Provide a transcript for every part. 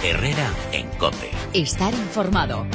Herrera en COPE. Estar informado.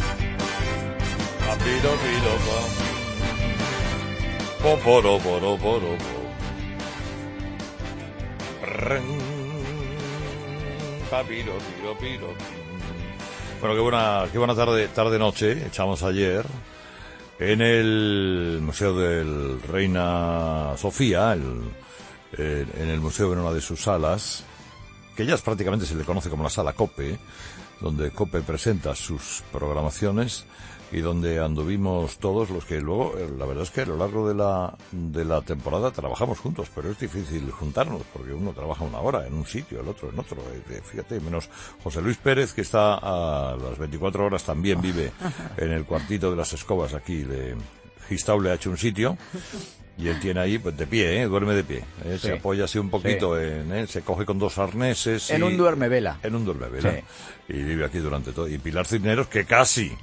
Bueno, qué buena tarde-noche echamos ayer en el Museo del Reina Sofía, en el museo en una de sus salas, que ya prácticamente se le conoce como la sala COPE, donde COPE presenta sus programaciones y donde anduvimos todos los que luego, la verdad es que a lo largo de la temporada trabajamos juntos, pero es difícil juntarnos porque uno trabaja una hora en un sitio, el otro en otro. Fíjate, menos José Luis Pérez, que está a las 24 horas, también vive en el cuartito de las escobas aquí, Gistau le ha hecho un sitio. Y él tiene ahí, pues de pie, duerme de pie. Sí. Se apoya así un poquito, se coge con dos arneses. En un duermevela. En un duermevela. Sí. Y vive aquí durante todo. Y Pilar Cisneros, que casi,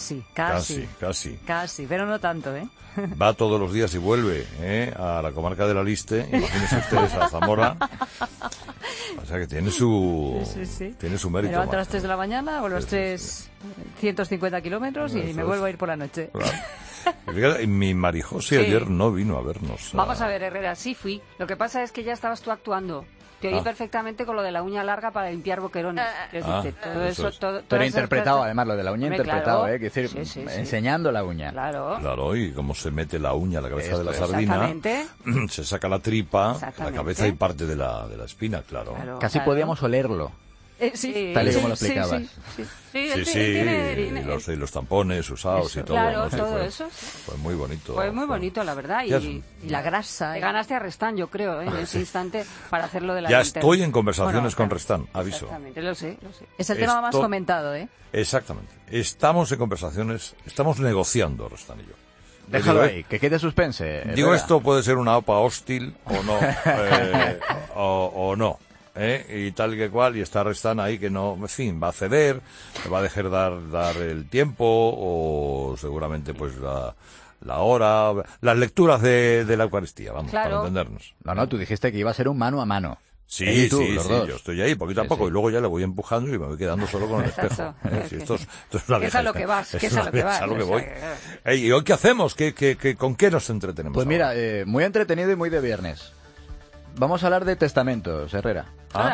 pero no tanto, ¿eh? Va todos los días y vuelve, a la comarca de la Liste. Imagínense ustedes, a Zamora. O sea que tiene su mérito. Me levanto a las 3 de la mañana, o los 150 kilómetros y me vuelvo a ir por la noche. Claro. Fíjate, mi Marijose ayer no vino a vernos. Vamos a ver, Herrera, sí fui. Lo que pasa es que ya estabas tú actuando. Te oí perfectamente con lo de la uña larga para limpiar boquerones. Pero interpretado, además, lo de la uña interpretado, claro. Quiero decir, enseñando la uña. Claro, y cómo se mete la uña a la cabeza de la sardina, se saca la tripa, la cabeza y parte de la espina, claro. Casi podíamos olerlo. Tal y como lo explicabas. Y los tampones usados y todo. Claro, todo eso. Fue muy bonito. Fue muy bonito, la verdad. Y la grasa. Ganaste a Restán, yo creo, en ese instante, para hacerlo de la Ya linterna. estoy en conversaciones con Restán, aviso. Exactamente, lo sé. Es el tema más comentado, ¿eh? Exactamente. Estamos en conversaciones, estamos negociando, Restán y yo. Déjalo ahí, que quede suspense. Digo, esto puede ser una OPA hostil o no, o no. Y tal que cual, y está Restán ahí que no, en fin, va a ceder, va a dejar dar el tiempo, o seguramente pues la hora, las lecturas de la Eucaristía, vamos, para entendernos. No, tú dijiste que iba a ser un mano a mano. Sí, yo estoy ahí poquito a poco, y luego ya le voy empujando y me voy quedando solo con el espejo. Esto es una es a lo que vas, es a lo que voy. ¿Y hoy qué hacemos? ¿Con qué nos entretenemos? Pues mira, muy entretenido y muy de viernes. Vamos a hablar de testamentos, Herrera.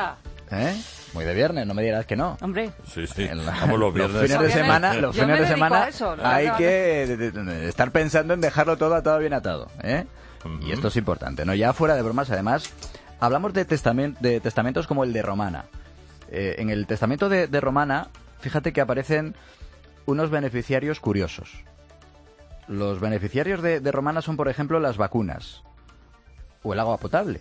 Muy de viernes, no me dirás que no. Hombre. Sí. Vamos los viernes. Los fines de semana hay que estar pensando en dejarlo todo atado bien atado, Y esto es importante, ¿no? Ya fuera de bromas, además, hablamos de testamentos como el de Romana. En el testamento de Romana, fíjate que aparecen unos beneficiarios curiosos. Los beneficiarios de Romana son, por ejemplo, las vacunas o el agua potable.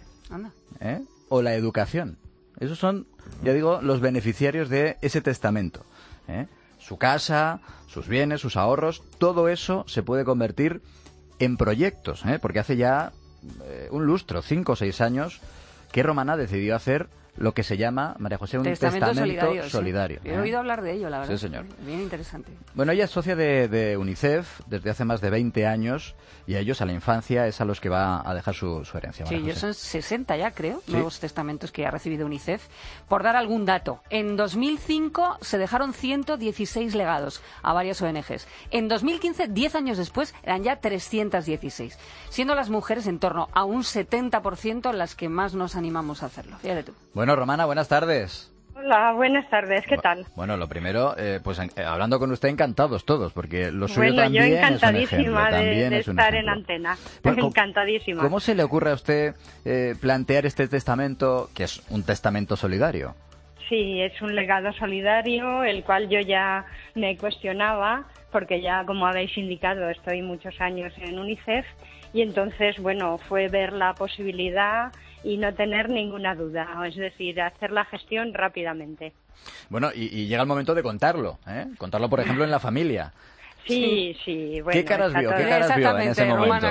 O la educación. Esos son, ya digo, los beneficiarios de ese testamento. Su casa, sus bienes, sus ahorros, todo eso se puede convertir en proyectos, porque hace ya un lustro, 5 o 6 años, que Romana decidió hacer lo que se llama, María José, un testamento solidario. He oído hablar de ello, la verdad. Sí, señor. Bien interesante. Bueno, ella es socia de UNICEF desde hace más de 20 años y a ellos, a la infancia, es a los que va a dejar su herencia. Sí, ellos son 60 ya, creo, nuevos testamentos que ha recibido UNICEF. Por dar algún dato, en 2005 se dejaron 116 legados a varias ONGs. En 2015, 10 años después, eran ya 316, siendo las mujeres en torno a un 70% las que más nos animamos a hacerlo. Fíjate tú. Bueno, Romana, buenas tardes. Hola, buenas tardes, ¿qué tal? Bueno, lo primero, pues hablando con usted, encantados todos, porque lo suyo también yo encantadísima de es un estar en antena, bueno, encantadísima. ¿Cómo se le ocurre a usted plantear este testamento, que es un testamento solidario? Sí, es un legado solidario, el cual yo ya me cuestionaba, porque ya, como habéis indicado, estoy muchos años en UNICEF, y entonces, bueno, fue ver la posibilidad y no tener ninguna duda, es decir, hacer la gestión rápidamente. Bueno, y llega el momento de contarlo, Contarlo, por ejemplo, en la familia. Sí. Bueno, ¿Qué caras vio en ese momento?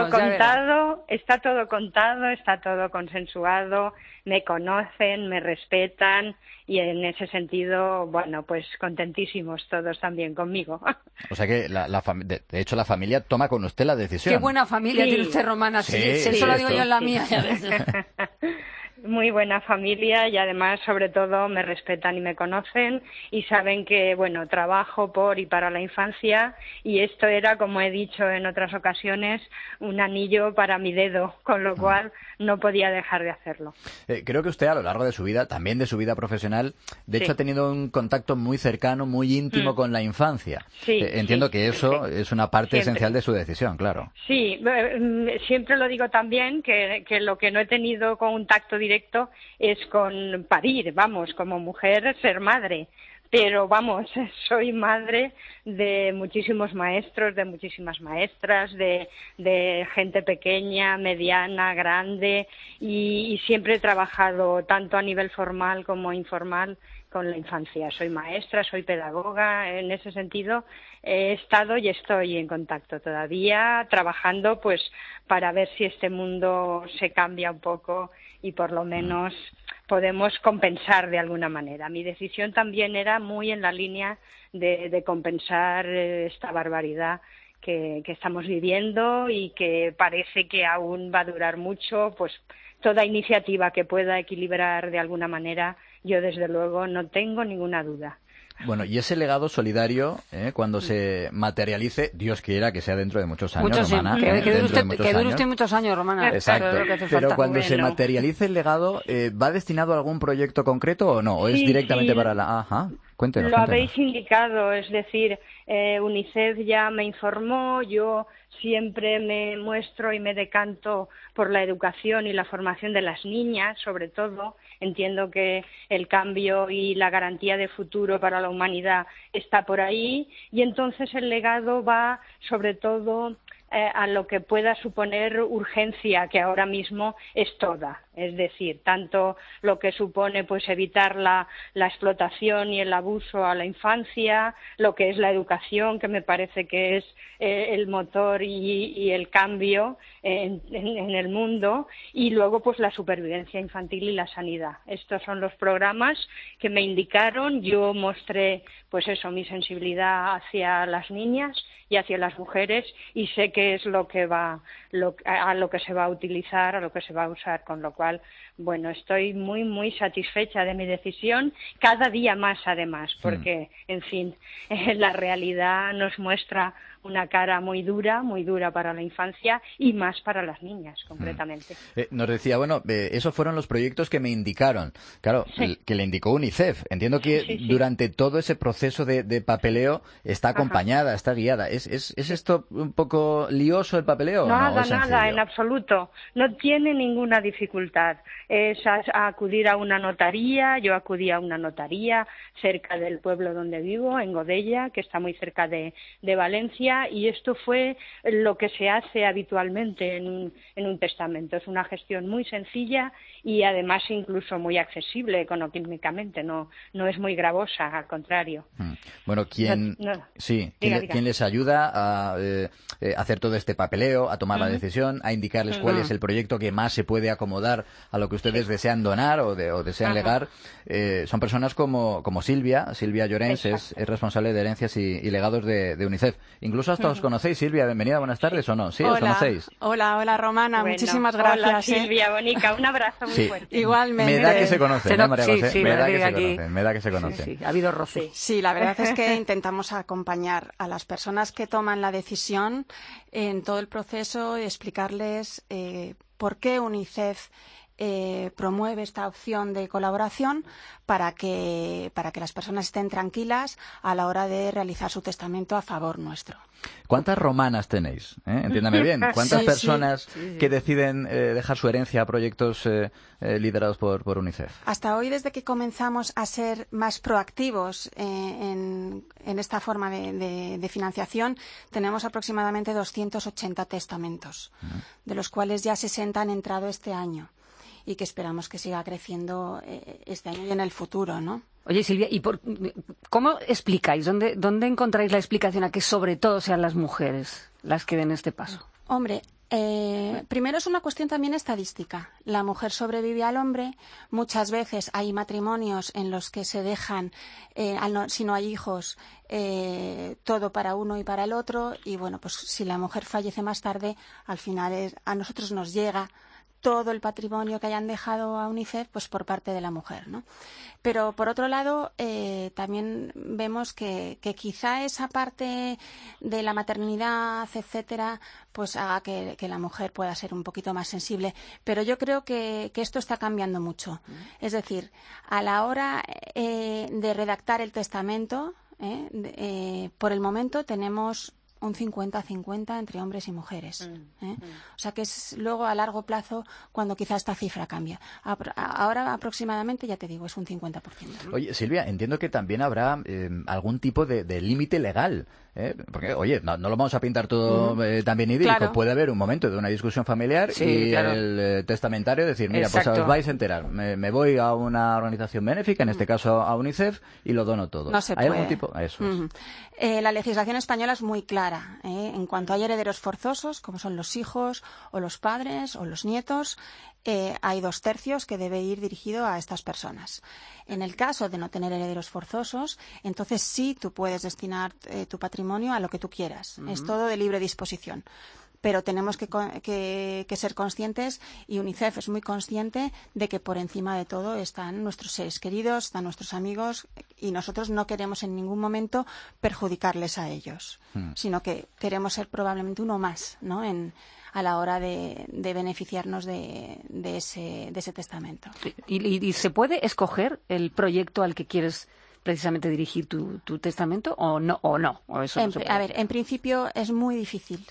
Está todo contado, está todo consensuado, me conocen, me respetan y en ese sentido, bueno, pues contentísimos todos también conmigo. O sea que, de hecho, la familia toma con usted la decisión. Qué buena familia tiene usted, Romana. Sí, eso lo digo yo en la mía. muy buena familia y además, sobre todo, me respetan y me conocen y saben que, bueno, trabajo por y para la infancia y esto era, como he dicho en otras ocasiones, un anillo para mi dedo, con lo cual no podía dejar de hacerlo. Creo que usted a lo largo de su vida, también de su vida profesional, de hecho ha tenido un contacto muy cercano, muy íntimo con la infancia. Entiendo que eso es una parte esencial de su decisión, claro. Sí, siempre lo digo también, que lo que no he tenido contacto directo es con parir, vamos, como mujer ser madre, pero vamos, soy madre de muchísimos maestros, de muchísimas maestras, de gente pequeña, mediana, grande y siempre he trabajado tanto a nivel formal como informal con la infancia. Soy maestra, soy pedagoga, en ese sentido he estado y estoy en contacto todavía, trabajando pues para ver si este mundo se cambia un poco y por lo menos podemos compensar de alguna manera. Mi decisión también era muy en la línea de compensar esta barbaridad que estamos viviendo y que parece que aún va a durar mucho, pues toda iniciativa que pueda equilibrar de alguna manera, yo desde luego no tengo ninguna duda. Bueno, y ese legado solidario, cuando se materialice, Dios quiera que sea dentro de muchos años, Romana. Que dure usted muchos años, Romana. Exacto. Pero cuando se materialice el legado, ¿va destinado a algún proyecto concreto o no? ¿O es directamente para la...? Ajá. Cuéntenos. Lo habéis indicado, es decir, UNICEF ya me informó, yo siempre me muestro y me decanto por la educación y la formación de las niñas, sobre todo. Entiendo que el cambio y la garantía de futuro para la humanidad está por ahí y entonces el legado va sobre todo a lo que pueda suponer urgencia, que ahora mismo es toda. Es decir, tanto lo que supone pues evitar la explotación y el abuso a la infancia, lo que es la educación, que me parece que es el motor y el cambio en el mundo, y luego pues la supervivencia infantil y la sanidad. Estos son los programas que me indicaron. Yo mostré pues eso, mi sensibilidad hacia las niñas y hacia las mujeres, y sé que es lo que a lo que se va a utilizar, a lo que se va a usar, con lo cual, bueno, estoy muy, muy satisfecha de mi decisión, cada día más además, porque, en fin, la realidad nos muestra una cara muy dura para la infancia y más para las niñas, concretamente. Nos decía, bueno, esos fueron los proyectos que me indicaron. Claro, que le indicó UNICEF. Entiendo que durante todo ese proceso de papeleo está acompañada, está guiada. ¿Es esto un poco lioso el papeleo? Nada, en absoluto. No tiene ninguna dificultad. Es acudir a una notaría. Yo acudí a una notaría cerca del pueblo donde vivo, en Godella, que está muy cerca de Valencia, y esto fue lo que se hace habitualmente en un testamento. Es una gestión muy sencilla y además incluso muy accesible económicamente, no es muy gravosa, al contrario. Bueno, ¿quién les ayuda a hacer todo este papeleo, a tomar la decisión, a indicarles cuál es el proyecto que más se puede acomodar a lo que ustedes desean donar o desean legar? Son personas como Silvia Llorens, es responsable de herencias y legados de UNICEF. Incluso hasta os conocéis. Silvia, bienvenida, buenas tardes, ¿o no? Sí, hola, os conocéis. Hola, Romana, bueno, muchísimas gracias. Hola, Silvia, bonica, un abrazo muy fuerte. Igualmente. Me da que se conocen, ¿no, María José? Sí, me da que se conocen. Sí, ha habido roce. Sí, la verdad es que intentamos acompañar a las personas que toman la decisión en todo el proceso y explicarles por qué UNICEF promueve esta opción de colaboración para que las personas estén tranquilas a la hora de realizar su testamento a favor nuestro. ¿Cuántas romanas tenéis? Entiéndame bien. ¿Cuántas personas que deciden dejar su herencia a proyectos liderados por UNICEF? Hasta hoy, desde que comenzamos a ser más proactivos en esta forma de financiación, tenemos aproximadamente 280 testamentos, de los cuales ya 60 han entrado este año, y que esperamos que siga creciendo este año y en el futuro, ¿no? Oye, Silvia, ¿cómo explicáis? ¿Dónde encontráis la explicación a que sobre todo sean las mujeres las que den este paso? Hombre, primero es una cuestión también estadística. La mujer sobrevive al hombre. Muchas veces hay matrimonios en los que se dejan, si no hay hijos, todo para uno y para el otro. Y bueno, pues si la mujer fallece más tarde, al final a nosotros nos llega todo el patrimonio que hayan dejado a UNICEF pues por parte de la mujer, ¿no? Pero por otro lado también vemos que quizá esa parte de la maternidad, etcétera, pues haga que la mujer pueda ser un poquito más sensible. Pero yo creo que esto está cambiando mucho. Es decir, a la hora de redactar el testamento, por el momento tenemos un 50-50 entre hombres y mujeres. O sea que es luego a largo plazo cuando quizá esta cifra cambia. Ahora aproximadamente, ya te digo, es un 50%. Oye, Silvia, entiendo que también habrá algún tipo de límite legal. Porque, oye, no lo vamos a pintar todo también idílico. Claro. Puede haber un momento de una discusión familiar el testamentario decir, mira, pues os vais a enterar. Me voy a una organización benéfica, en este caso a UNICEF, y lo dono todo. No se ¿Hay puede. algún tipo? Eso es. La legislación española es muy clara. En cuanto hay herederos forzosos, como son los hijos o los padres o los nietos, hay 2/3 que debe ir dirigido a estas personas. En el caso de no tener herederos forzosos, entonces sí tú puedes destinar tu patrimonio a lo que tú quieras. Es todo de libre disposición. Pero tenemos que ser conscientes, y UNICEF es muy consciente de que por encima de todo están nuestros seres queridos, están nuestros amigos, y nosotros no queremos en ningún momento perjudicarles a ellos, sino que queremos ser probablemente uno más, ¿no?, a la hora de beneficiarnos de ese testamento. ¿Y se puede escoger el proyecto al que quieres precisamente dirigir tu testamento o no? ¿O eso no se puede? A ver, en principio es muy difícil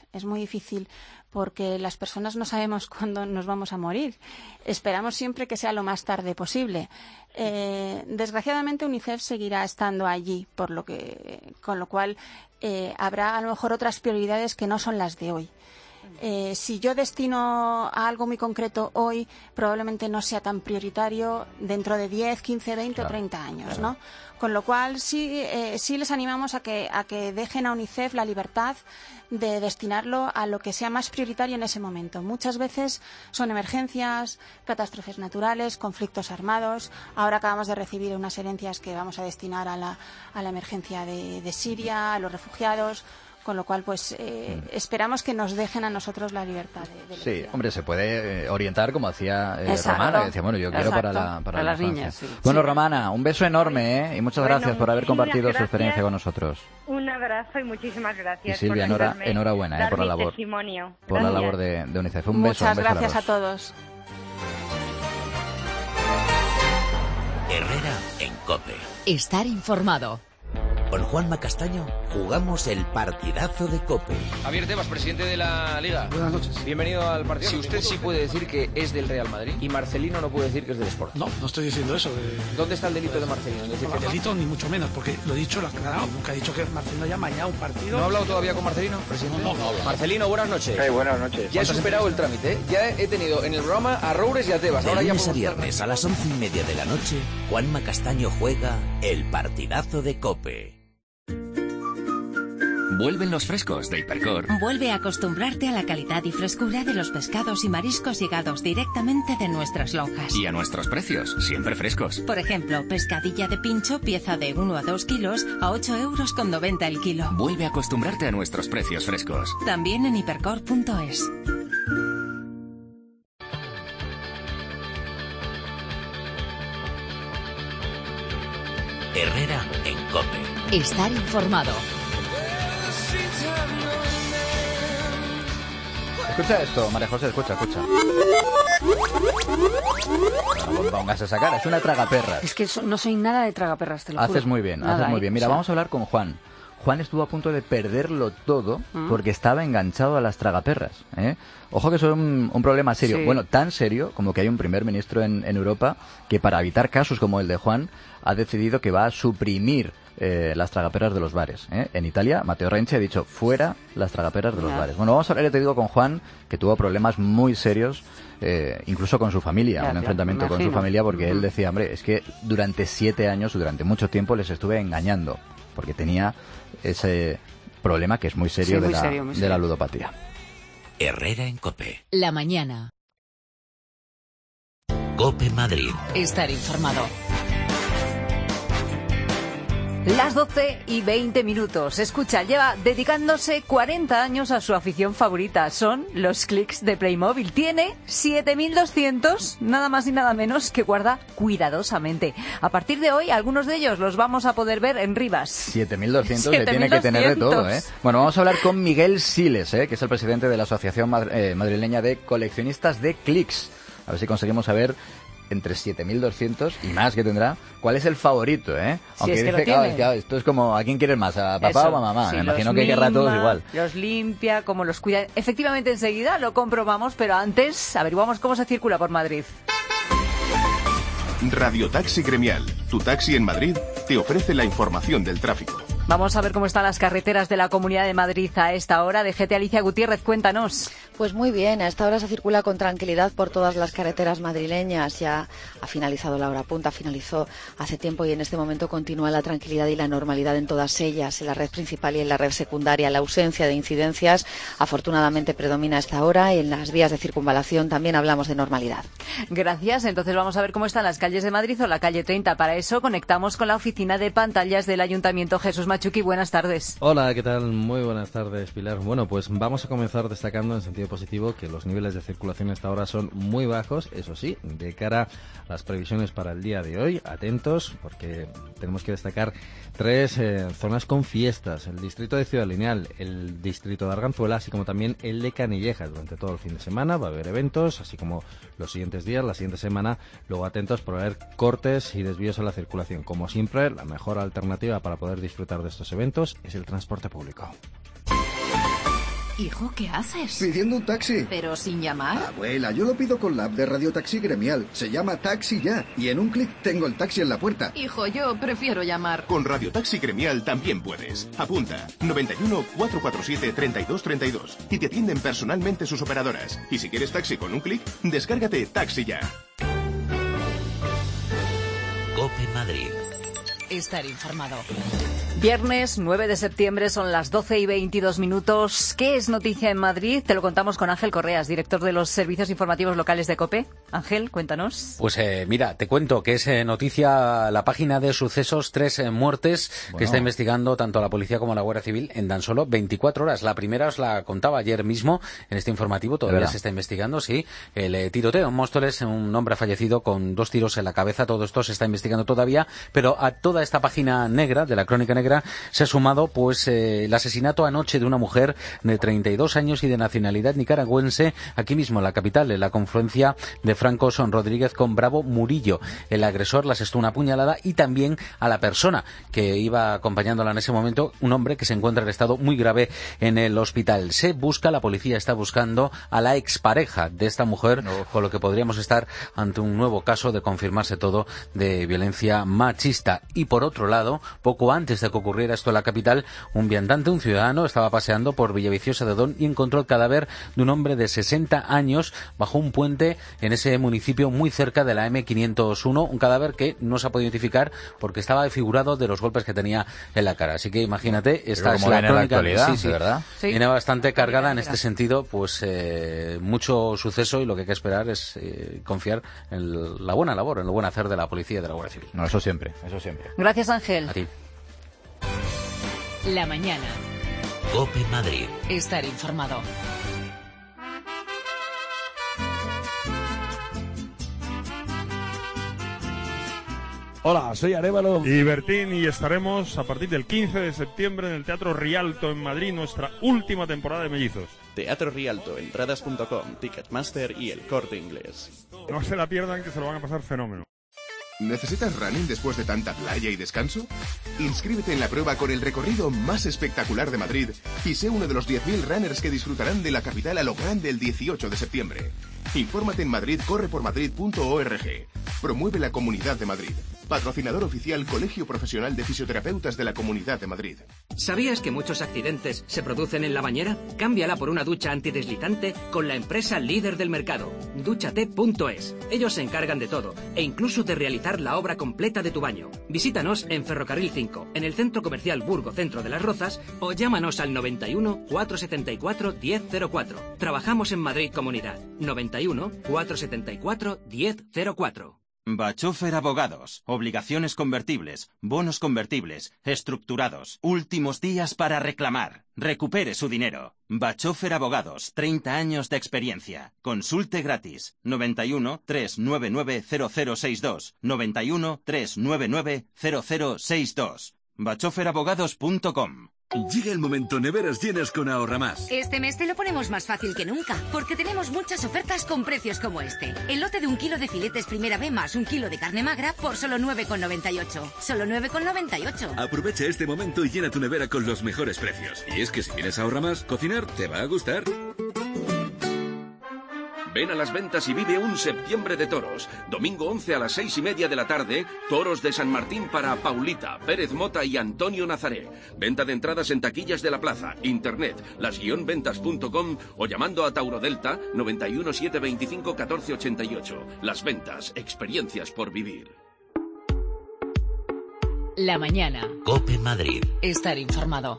porque las personas no sabemos cuándo nos vamos a morir. Esperamos siempre que sea lo más tarde posible. Desgraciadamente UNICEF seguirá estando allí, con lo cual habrá a lo mejor otras prioridades que no son las de hoy. Si yo destino a algo muy concreto hoy, probablemente no sea tan prioritario dentro de 10, 15, 20 o 30 años, ¿no? Con lo cual sí les animamos a que dejen a UNICEF la libertad de destinarlo a lo que sea más prioritario en ese momento. Muchas veces son emergencias, catástrofes naturales, conflictos armados. Ahora acabamos de recibir unas herencias que vamos a destinar a la emergencia de Siria, a los refugiados. Con lo cual, pues, esperamos que nos dejen a nosotros la libertad de elección. Sí, hombre, se puede orientar como hacía Romana, que decía, bueno, yo quiero para las niñas. Sí. Bueno, Romana, un beso enorme, y muchas gracias por haber compartido su experiencia con nosotros. Un abrazo y muchísimas gracias. Y Silvia, enhorabuena por la labor. Testimonio. Por la labor de UNICEF. Un beso. Muchas gracias a todos. Herrera en COPE. Estar informado. Con Juanma Castaño jugamos el partidazo de COPE. Javier Tebas, presidente de la Liga. Buenas noches. Bienvenido al partido. Si usted sí puede decir que es del Real Madrid y Marcelino no puede decir que es del Sporting. No estoy diciendo eso. ¿Dónde está el delito de Marcelino? El delito ni mucho menos, porque lo he dicho, lo he aclarado. Nunca he dicho que Marcelino haya amañado un partido. ¿No ha hablado todavía con Marcelino, presidente? No hablo. Marcelino, buenas noches. Buenas noches. Ya he superado el trámite, ¿eh? Ya he tenido en el programa a Roures y a Tebas. De lunes a viernes a las 11:30 de la noche, Juanma Castaño juega el partidazo de COPE. Vuelven los frescos de Hipercor. Vuelve a acostumbrarte a la calidad y frescura de los pescados y mariscos llegados directamente de nuestras lonjas. Y a nuestros precios, siempre frescos. Por ejemplo, pescadilla de pincho, pieza de 1 a 2 kilos, a 8,90 € el kilo. Vuelve a acostumbrarte a nuestros precios frescos. También en hipercor.es. Herrera en COPE. Estar informado. Escucha esto, María José, escucha. No pongas esa cara, es una tragaperras. Es que no soy nada de tragaperras, te lo juro. Haces muy bien. Mira, vamos a hablar con Juan. Juan estuvo a punto de perderlo todo porque estaba enganchado a las tragaperras. Ojo que eso es un problema serio. Sí. Bueno, tan serio como que hay un primer ministro en Europa que, para evitar casos como el de Juan, ha decidido que va a suprimir las tragaperras de los bares. En Italia, Matteo Renzi ha dicho fuera las tragaperras de los bares. Bueno, vamos a hablar, te digo, con Juan, que tuvo problemas muy serios, incluso con su familia, un enfrentamiento con su familia, porque él decía, hombre, es que durante 7 años, durante mucho tiempo, les estuve engañando, porque tenía ese problema que es muy serio, de la ludopatía. Herrera en COPE. La mañana. COPE Madrid. Estar informado. Las 12:20. Escucha, lleva dedicándose 40 años a su afición favorita. Son los clics de Playmobil. Tiene 7.200, nada más y nada menos, que guarda cuidadosamente. A partir de hoy, algunos de ellos los vamos a poder ver en Rivas. 7.200 se tiene que tener de todo, ¿eh? Bueno, vamos a hablar con Miguel Siles, que es el presidente de la Asociación Madrileña de Coleccionistas de Clics. A ver si conseguimos saber, entre 7.200 y más que tendrá, ¿cuál es el favorito, Aunque si es que dice, claro, esto es como, ¿a quién quieres más? ¿A papá o a mamá? Sí, me imagino que querrá a todos igual. Los limpia, cómo los cuida. Efectivamente, enseguida lo comprobamos, pero antes averiguamos cómo se circula por Madrid. Radio Taxi Gremial, tu taxi en Madrid, te ofrece la información del tráfico. Vamos a ver cómo están las carreteras de la Comunidad de Madrid a esta hora. DGT Alicia Gutiérrez, cuéntanos. Pues muy bien, a esta hora se circula con tranquilidad por todas las carreteras madrileñas. Ya ha finalizado la hora punta, finalizó hace tiempo y en este momento continúa la tranquilidad y la normalidad en todas ellas. En la red principal y en la red secundaria, la ausencia de incidencias afortunadamente predomina a esta hora y en las vías de circunvalación también hablamos de normalidad. Gracias. Entonces vamos a ver cómo están las calles de Madrid o la calle 30. Para eso conectamos con la oficina de pantallas del Ayuntamiento. Jesús Machuqui, buenas tardes. Hola, ¿qué tal? Muy buenas tardes, Pilar. Bueno, pues vamos a comenzar destacando en sentido positivo que los niveles de circulación a esta hora son muy bajos, eso sí, de cara a las previsiones para el día de hoy. Atentos, porque tenemos que destacar 3 zonas con fiestas: el distrito de Ciudad Lineal, el distrito de Arganzuela, así como también el de Canillejas. Durante todo el fin de semana va a haber eventos, así como los siguientes días, la siguiente semana. Luego atentos por haber cortes y desvíos en la circulación. Como siempre, la mejor alternativa para poder disfrutar de estos eventos es el transporte público. Hijo, ¿qué haces? Pidiendo un taxi. ¿Pero sin llamar? Abuela, yo lo pido con la app de Radio Taxi Gremial. Se llama Taxi Ya. Y en un clic tengo el taxi en la puerta. Hijo, yo prefiero llamar. Con Radio Taxi Gremial también puedes. Apunta: 91 447 3232. Y te atienden personalmente sus operadoras. Y si quieres taxi con un clic, descárgate Taxi Ya. COPE Madrid. Estar informado. Viernes 9 de septiembre, son las 12:22. ¿Qué es noticia en Madrid? Te lo contamos con Ángel Correas, director de los servicios informativos locales de COPE. Ángel, cuéntanos. Pues mira, te cuento que es noticia la página de sucesos, 3 muertes que está investigando tanto la policía como la Guardia Civil en tan solo 24 horas. La primera os la contaba ayer mismo en este informativo, todavía se está investigando, sí. El tiroteo en Móstoles, un hombre ha fallecido con 2 tiros en la cabeza. Todo esto se está investigando todavía, pero a toda esta página negra, de la crónica negra, se ha sumado pues el asesinato anoche de una mujer de 32 años y de nacionalidad nicaragüense, aquí mismo en la capital, en la confluencia de Franco Son Rodríguez con Bravo Murillo. El agresor le asestó una puñalada y también a la persona que iba acompañándola en ese momento, un hombre que se encuentra en estado muy grave en el hospital. Se busca, la policía está buscando a la expareja de esta mujer, con lo que podríamos estar ante un nuevo caso de confirmarse todo de violencia machista. Y por otro lado, poco antes de que ocurriera esto en la capital, un viandante, un ciudadano, estaba paseando por Villaviciosa de Odón y encontró el cadáver de un hombre de 60 años bajo un puente en ese municipio muy cerca de la M501, un cadáver que no se ha podido identificar porque estaba desfigurado de los golpes que tenía en la cara. Así que imagínate, esta es la crónica, ¿verdad? Sí. Viene bastante cargada en este sentido, pues mucho suceso, y lo que hay que esperar es confiar en la buena labor, en el buen hacer de la policía y de la Guardia Civil. No, eso siempre, eso siempre. Gracias, Ángel. A ti. La mañana. COPE Madrid. Estar informado. Hola, soy Arévalo y Bertín y estaremos a partir del 15 de septiembre en el Teatro Rialto en Madrid, nuestra última temporada de Mellizos. Teatro Rialto, entradas.com, Ticketmaster y El Corte Inglés. No se la pierdan, que se lo van a pasar fenómeno. ¿Necesitas running después de tanta playa y descanso? Inscríbete en la prueba con el recorrido más espectacular de Madrid y sé uno de los 10.000 runners que disfrutarán de la capital a lo grande el 18 de septiembre. Infórmate en madridcorrepormadrid.org. Promueve la Comunidad de Madrid. Patrocinador oficial Colegio Profesional de Fisioterapeutas de la Comunidad de Madrid. ¿Sabías que muchos accidentes se producen en la bañera? Cámbiala por una ducha antideslizante con la empresa líder del mercado, Dúchate.es. Ellos se encargan de todo e incluso de realizar la obra completa de tu baño. Visítanos en Ferrocarril 5, en el Centro Comercial Burgo Centro de las Rozas, o llámanos al 91 474 1004. Trabajamos en Madrid Comunidad. 91 474 1004. Bachofer Abogados. Obligaciones convertibles, bonos convertibles, estructurados. Últimos días para reclamar. Recupere su dinero. Bachofer Abogados. 30 años de experiencia. Consulte gratis. 91 399 0062. 91 399 0062. bachoferabogados.com. Llega el momento neveras llenas con Ahorra Más. Este mes te lo ponemos más fácil que nunca, porque tenemos muchas ofertas con precios como este. El lote de 1 kilo de filetes primera B más 1 kilo de carne magra por solo 9,98. Solo 9,98. Aprovecha este momento y llena tu nevera con los mejores precios. Y es que si vienes a Ahorra Más, cocinar te va a gustar. Ven a las ventas y vive un septiembre de toros. Domingo 11 a las 6:30 de la tarde, toros de San Martín para Paulita, Pérez Mota y Antonio Nazaré. Venta de entradas en taquillas de la plaza, internet, las-ventas.com o llamando a Tauro Delta 91 725 1488. Las Ventas, experiencias por vivir. La mañana. COPE Madrid. Estar informado.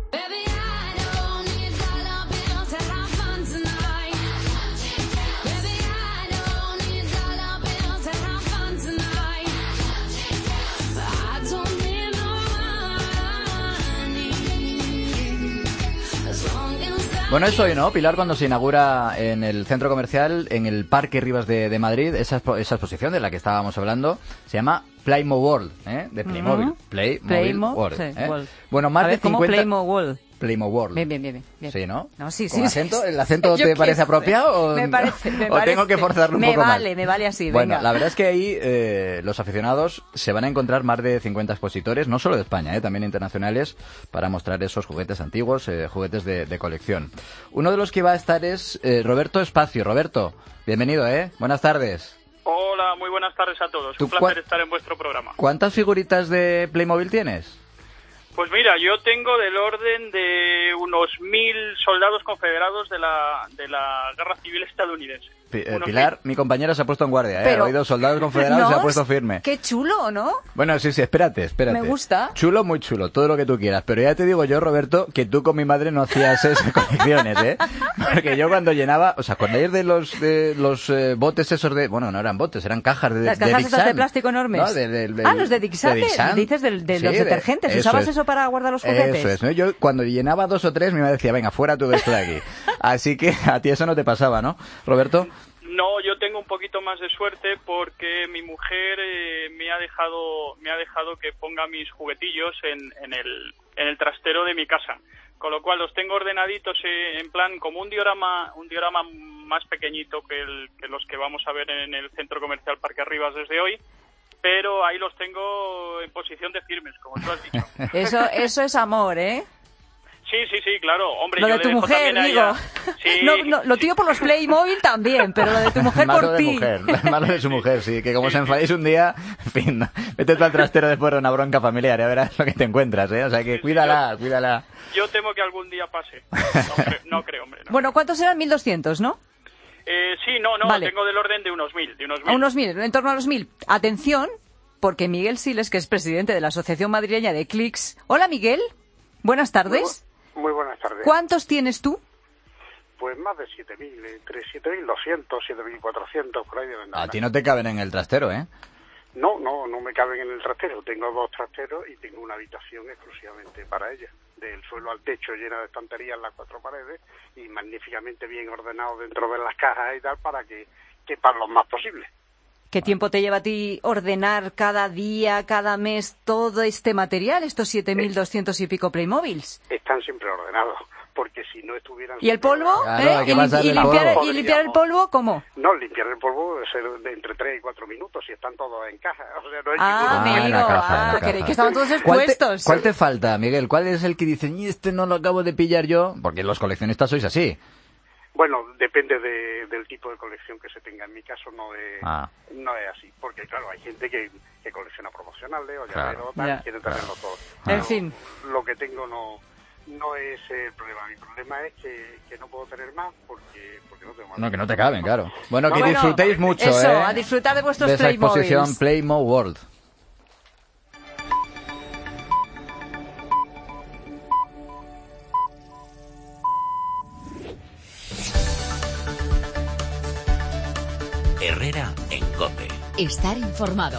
Bueno, es hoy, ¿no, Pilar? Cuando se inaugura en el centro comercial, en el Parque Rivas de Madrid, esa exposición de la que estábamos hablando, se llama Playmo World, de Playmobil. Playmo World. Sí, World. Bueno, más a ver, de 50... ¿cómo Playmo World? Playmo World. Bien. Sí, ¿no? No, sí. Acento, ¿el acento te parece apropiado o, me parece, o tengo que forzarlo un poco más? Me vale así, Bueno, venga. la verdad es que ahí los aficionados se van a encontrar más de 50 expositores, no solo de España, también internacionales, para mostrar esos juguetes antiguos, juguetes de colección. Uno de los que va a estar es Roberto Espacio. Roberto, bienvenido, Buenas tardes. Hola, muy buenas tardes a todos. Un placer estar en vuestro programa. ¿Cuántas figuritas de Playmobil tienes? Pues mira, yo tengo del orden de unos 1000 soldados confederados de la Guerra Civil estadounidense. Pilar, mi compañera se ha puesto en guardia, Ha oído soldados confederados y se ha puesto firme. Qué chulo, ¿no? Bueno, sí, espérate. Me gusta. Chulo, muy chulo, todo lo que tú quieras. Pero ya te digo yo, Roberto, que tú con mi madre no hacías esas colecciones, Porque yo cuando llenaba, ¿os acordáis de los botes esos de... Bueno, no eran botes, eran cajas de Las cajas esas de plástico enormes. No, los de Dixan. Dices de los detergentes. ¿Usabas eso para guardar los juguetes? Eso es, ¿no? Yo cuando llenaba 2 o 3 mi madre decía, venga, fuera todo esto de aquí. Así que a ti eso no te pasaba, ¿no, Roberto? No, yo tengo un poquito más de suerte porque mi mujer me ha dejado que ponga mis juguetillos en el trastero de mi casa, con lo cual los tengo ordenaditos en plan como un diorama más pequeñito que los que vamos a ver en el centro comercial Parque Rivas desde hoy, pero ahí los tengo en posición de firmes, como tú has dicho. Eso es amor, Sí, claro. Hombre, lo de tu mujer, digo. Sí, no, lo tuyo por los Playmobil también, pero lo de tu mujer por ti. Más lo de su mujer, sí. Que como se enfadéis un día, en fin, vete tú al trastero después de una bronca familiar, ya verás lo que te encuentras, O sea que cuídala. Yo temo que algún día pase. No creo, hombre. No. Bueno, ¿cuántos eran? 1200, ¿no? Sí, no, vale. Tengo del orden de unos 1000. A unos 1000, en torno a los 1000. Atención, porque Miguel Siles, que es presidente de la Asociación Madrileña de Clicks. Hola, Miguel. Buenas tardes. Muy buenas tardes. ¿Cuántos tienes tú? Pues más de 7000, entre 7200, 7400, por ahí deben andar. A ti no te caben en el trastero, No me caben en el trastero. Tengo 2 trasteros y tengo una habitación exclusivamente para ella. Del suelo al techo llena de estanterías en las 4 paredes y magníficamente bien ordenado dentro de las cajas y tal para que quepan lo más posible. ¿Qué tiempo te lleva a ti ordenar cada día, cada mes, todo este material, estos 7.200 y pico Playmobils? Están siempre ordenados, porque si no estuvieran... ¿Y el polvo? Claro, ¿Y limpiar el polvo cómo? No, limpiar el polvo es de entre 3 y 4 minutos, si están todos en caja. O sea, no hay amigo, que estaban todos expuestos. ¿Cuál te falta, Miguel? ¿Cuál es el que dice, este no lo acabo de pillar yo? Porque los coleccionistas sois así. Bueno, depende del tipo de colección que se tenga. En mi caso no es así, porque claro, hay gente que colecciona promocionales o llaveros, quiere tenerlo todo. En fin. Lo que tengo no es el problema. Mi problema es que no puedo tener más porque no tengo más. No, que no te caben, claro. Bueno, que disfrutéis mucho, eso, a disfrutar de vuestros de esa exposición Playmo World. Herrera en COPE. Estar informado.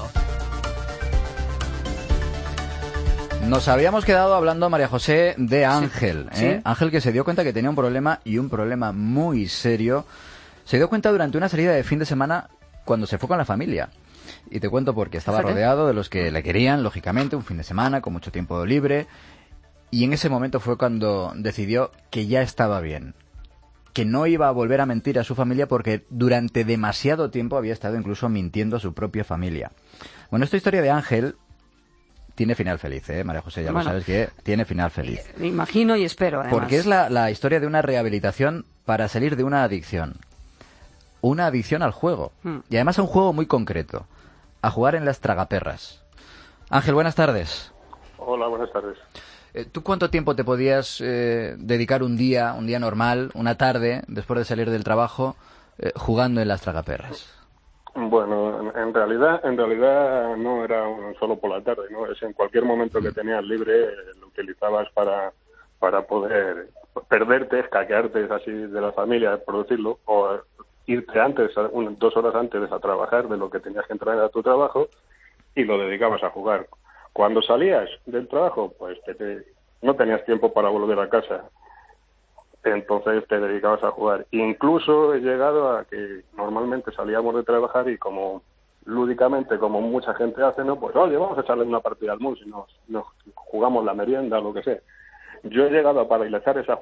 Nos habíamos quedado hablando, María José, de Ángel. Sí. Ángel, que se dio cuenta que tenía un problema, y un problema muy serio. Se dio cuenta durante una salida de fin de semana cuando se fue con la familia. Y te cuento porque estaba rodeado de los que le querían, lógicamente, un fin de semana con mucho tiempo libre. Y en ese momento fue cuando decidió que ya estaba bien, que no iba a volver a mentir a su familia porque durante demasiado tiempo había estado incluso mintiendo a su propia familia. Bueno, esta historia de Ángel tiene final feliz, María José, ya lo sabes que tiene final feliz. Me imagino y espero, además. Porque es la historia de una rehabilitación para salir de una adicción. Una adicción al juego. Y además a un juego muy concreto. A jugar en las tragaperras. Ángel, buenas tardes. Hola, buenas tardes. ¿Tú cuánto tiempo te podías dedicar un día normal, una tarde, después de salir del trabajo, jugando en las tragaperras? Bueno, en realidad no era solo por la tarde, ¿no? Es en cualquier momento que tenías libre, lo utilizabas para poder perderte, escaquearte así de la familia, por decirlo, o irte antes, 2 horas antes a trabajar de lo que tenías que entrar a tu trabajo, y lo dedicabas a jugar. Cuando salías del trabajo, pues no tenías tiempo para volver a casa. Entonces te dedicabas a jugar. Incluso he llegado a que normalmente salíamos de trabajar y como lúdicamente, como mucha gente hace, ¿no? Pues oye, vamos a echarle una partida al mus y nos jugamos la merienda o lo que sea. Yo he llegado a paralizar esas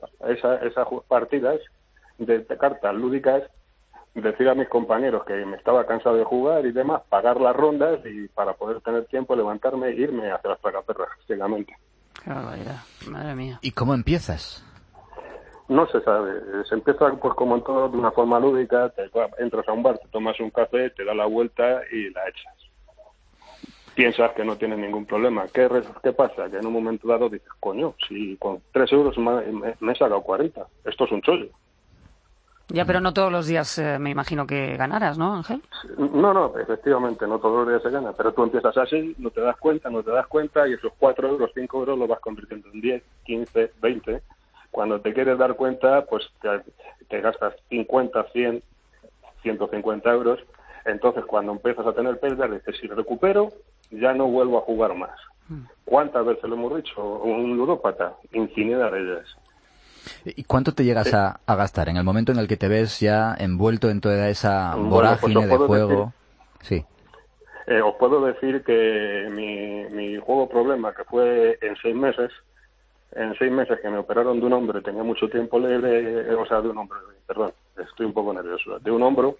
partidas de cartas lúdicas, decir a mis compañeros que me estaba cansado de jugar y demás, pagar las rondas y para poder tener tiempo levantarme e irme hacia las tragaperras, ciegamente. Qué barbaridad, madre mía. ¿Y cómo empiezas? No se sabe, se empieza pues como en todo de una forma lúdica, entras a un bar, te tomas un café, te da la vuelta y la echas. Piensas que no tienes ningún problema. ¿Qué pasa? Que en un momento dado dices, coño, si con 3 euros me he sacado 40, esto es un chollo. Ya, pero no todos los días me imagino que ganaras, ¿no, Ángel? No, efectivamente, no todos los días se gana, pero tú empiezas así, no te das cuenta, y esos 4 euros, 5 euros los vas convirtiendo en 10, 15, 20. Cuando te quieres dar cuenta, pues te gastas 50, 100, 150 euros. Entonces, cuando empiezas a tener pérdidas, dices, si recupero, ya no vuelvo a jugar más. ¿Cuántas veces lo hemos dicho? Un ludópata, infinidad de ellas. ¿Y cuánto te llegas a gastar en el momento en el que te ves ya envuelto en toda esa vorágine de juego? Sí. Os puedo decir que mi juego problema, que fue en 6 meses que me operaron de un hombro, tenía mucho tiempo libre, de un hombro, perdón, estoy un poco nervioso, de un hombro,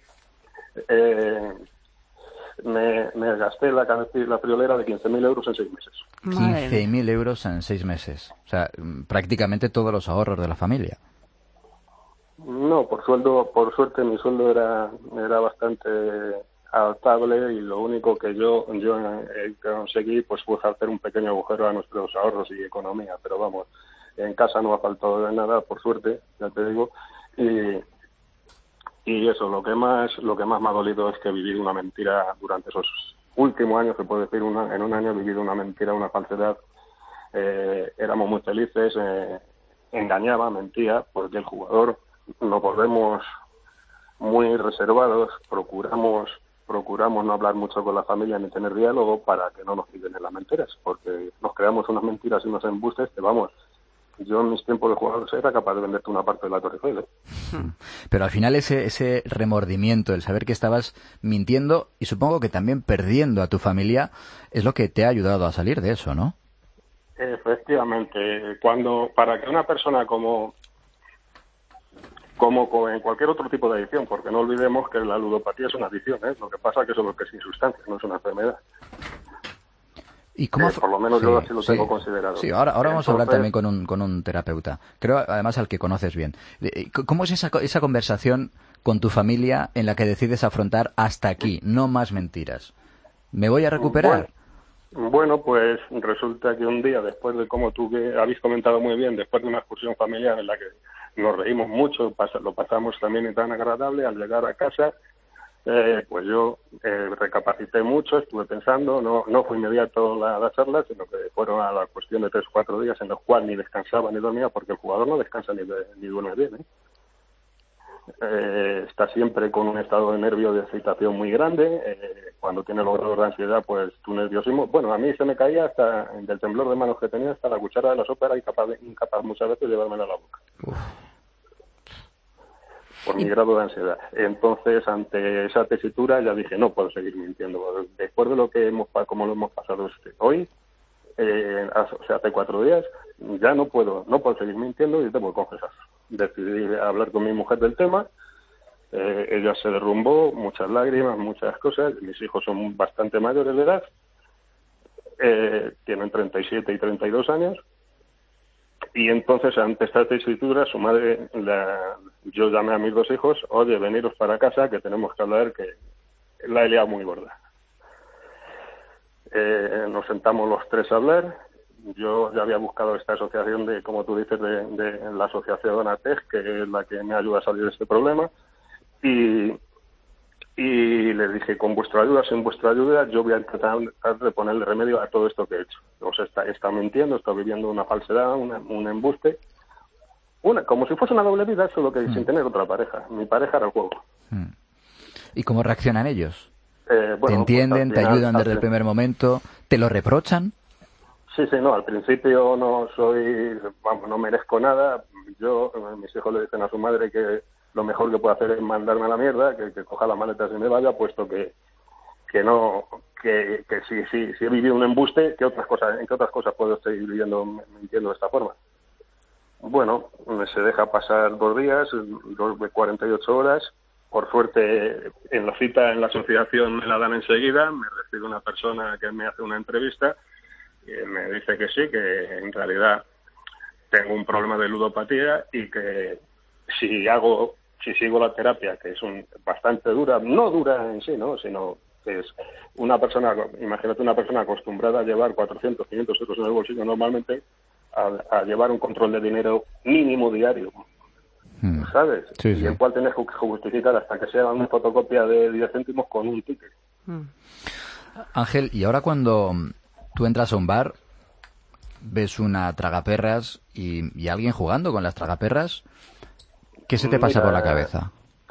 me gasté la friolera de 15.000 euros en 6 meses. 15.000 euros en 6 meses. O sea, prácticamente todos los ahorros de la familia. No, por suerte mi sueldo era bastante adaptable y lo único que yo conseguí pues fue hacer un pequeño agujero a nuestros ahorros y economía. Pero vamos, en casa no ha faltado de nada, por suerte, ya te digo. Y eso, lo que más me ha dolido es que viví una mentira durante esos últimos años, se puede decir, en un año he vivido una mentira, una falsedad. Éramos muy felices, engañaba, mentía, porque el jugador nos volvemos muy reservados, procuramos no hablar mucho con la familia ni tener diálogo para que no nos pillen en las mentiras, porque nos creamos unas mentiras y unos embustes que, vamos, yo en mis tiempos de jugador era capaz de venderte una parte de la Torre Eiffel. Pero al final ese remordimiento, el saber que estabas mintiendo y supongo que también perdiendo a tu familia, es lo que te ha ayudado a salir de eso, ¿no? Efectivamente. Para que una persona como en cualquier otro tipo de adicción, porque no olvidemos que la ludopatía es una adicción, lo que pasa es que eso es lo que es sin sustancias, no es una enfermedad. ¿Y cómo por lo menos yo así lo tengo considerado. Sí, ahora vamos a hablar también con un terapeuta. Creo, además, al que conoces bien. ¿Cómo es esa conversación con tu familia en la que decides afrontar hasta aquí, no más mentiras? ¿Me voy a recuperar? Bueno, pues resulta que un día, después de, como tú habéis comentado muy bien, después de una excursión familiar en la que nos reímos mucho, lo pasamos también tan agradable, al llegar a casa, pues yo recapacité mucho, estuve pensando, no fue inmediato la charla, sino que fueron a la cuestión de 3 o 4 días en los cuales ni descansaba ni dormía, porque el jugador no descansa ni duerme bien, está siempre con un estado de nervio de excitación muy grande. Cuando tiene los grados de ansiedad, pues tu nerviosismo... Bueno, a mí se me caía hasta del temblor de manos que tenía, hasta la cuchara de la sopa era incapaz muchas veces de llevármela a la boca. Uf. Por mi grado de ansiedad. Entonces, ante esa tesitura, ya dije, no puedo seguir mintiendo. Después de lo que como lo hemos pasado hoy, o sea, hace 4 días, ya no puedo seguir mintiendo y debo confesar. Decidí hablar con mi mujer del tema. Ella se derrumbó, muchas lágrimas, muchas cosas. Mis hijos son bastante mayores de edad, tienen 37 y 32 años. Y entonces, ante esta tesitura, su madre, yo llamé a mis 2 hijos, oye, veniros para casa, que tenemos que hablar, que la he liado muy gorda. Nos sentamos los 3 a hablar. Yo ya había buscado esta asociación de, como tú dices, de la asociación ATEG, que es la que me ayuda a salir de este problema. Y les dije, con vuestra ayuda, sin vuestra ayuda, yo voy a tratar de ponerle remedio a todo esto que he hecho. O sea, está mintiendo, está viviendo una falsedad, un embuste. Como si fuese una doble vida, solo que sin tener otra pareja. Mi pareja era el juego. ¿Y cómo reaccionan ellos? Bueno, ¿te entienden, pues, te ayudan desde el primer momento? ¿Te lo reprochan? Sí, no, al principio no merezco nada. Mis hijos le dicen a su madre que lo mejor que puede hacer es mandarme a la mierda, que coja las maletas y me vaya, puesto que si he vivido un embuste, ¿en qué otras cosas puedo seguir viviendo mintiendo de esta forma? Bueno, se deja pasar 2 días, 48 horas. Por suerte, en la cita en la asociación me la dan enseguida. Me recibe una persona que me hace una entrevista y me dice que sí, que en realidad tengo un problema de ludopatía y que si sigo la terapia, que es bastante dura, no dura en sí, ¿no?, sino que es una persona, imagínate una persona acostumbrada a llevar 400, 500 euros en el bolsillo normalmente, a llevar un control de dinero mínimo diario, ¿sabes? Sí, y el cual tienes que justificar hasta que sea una fotocopia de 10 céntimos con un ticket. Ángel, y ahora cuando tú entras a un bar, ves una tragaperras y alguien jugando con las tragaperras, ¿qué se te pasa por la cabeza?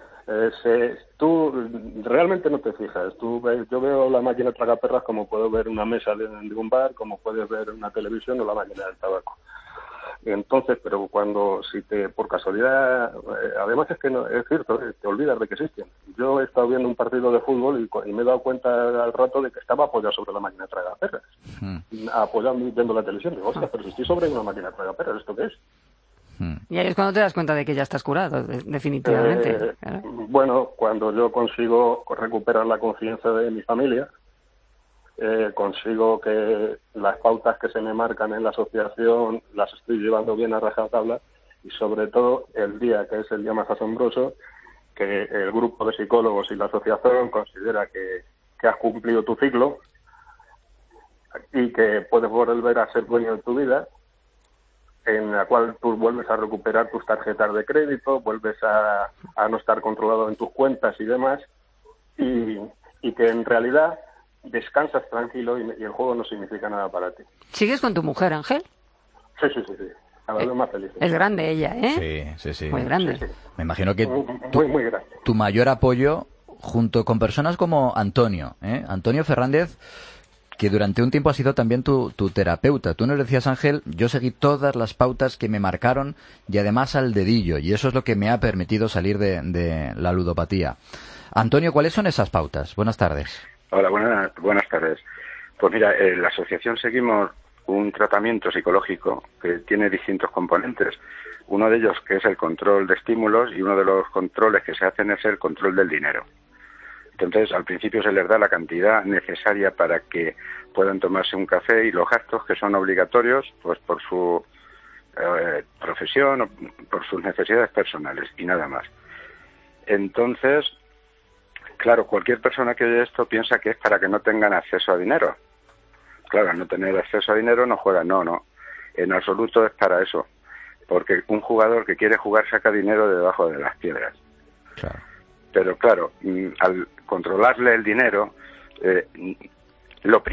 Tú realmente no te fijas. Yo veo la máquina tragaperras como puedo ver una mesa de un bar, como puedes ver una televisión o la máquina del tabaco. Entonces, pero por casualidad, además es que no, es cierto, te olvidas de que existen. Yo he estado viendo un partido de fútbol y me he dado cuenta al rato de que estaba apoyado sobre la máquina tragaperras. Apoyado viendo la televisión. Digo, hostia, pero si estoy sobre una máquina tragaperras, ¿esto qué es? Y ahí es cuando te das cuenta de que ya estás curado, definitivamente. Claro. Bueno, cuando yo consigo recuperar la confianza de mi familia, consigo que las pautas que se me marcan en la asociación las estoy llevando bien a rajatabla, y sobre todo el día, que es el día más asombroso, que el grupo de psicólogos y la asociación considera que has cumplido tu ciclo y que puedes volver a ser dueño de tu vida, en la cual tú vuelves a recuperar tus tarjetas de crédito, vuelves a no estar controlado en tus cuentas y demás, y que en realidad descansas tranquilo y el juego no significa nada para ti. ¿Sigues con tu mujer, Ángel? Sí. A ver, más feliz. Es grande ella, ¿eh? Sí. Muy grande. Sí. Me imagino que muy grande. Tu mayor apoyo, junto con personas como Antonio, Antonio Fernández, que durante un tiempo ha sido también tu terapeuta. Tú nos decías, Ángel, yo seguí todas las pautas que me marcaron y además al dedillo, y eso es lo que me ha permitido salir de la ludopatía. Antonio, ¿cuáles son esas pautas? Buenas tardes. Hola, buenas tardes. Pues mira, en la asociación seguimos un tratamiento psicológico que tiene distintos componentes. Uno de ellos que es el control de estímulos, y uno de los controles que se hacen es el control del dinero. Entonces, al principio se les da la cantidad necesaria para que puedan tomarse un café y los gastos que son obligatorios, pues por su profesión o por sus necesidades personales y nada más. Entonces, claro, cualquier persona que oye esto piensa que es para que no tengan acceso a dinero. Claro, al no tener acceso a dinero no juegan, no. En absoluto es para eso. Porque un jugador que quiere jugar saca dinero de debajo de las piedras. Claro. Pero claro, al controlarle el dinero, el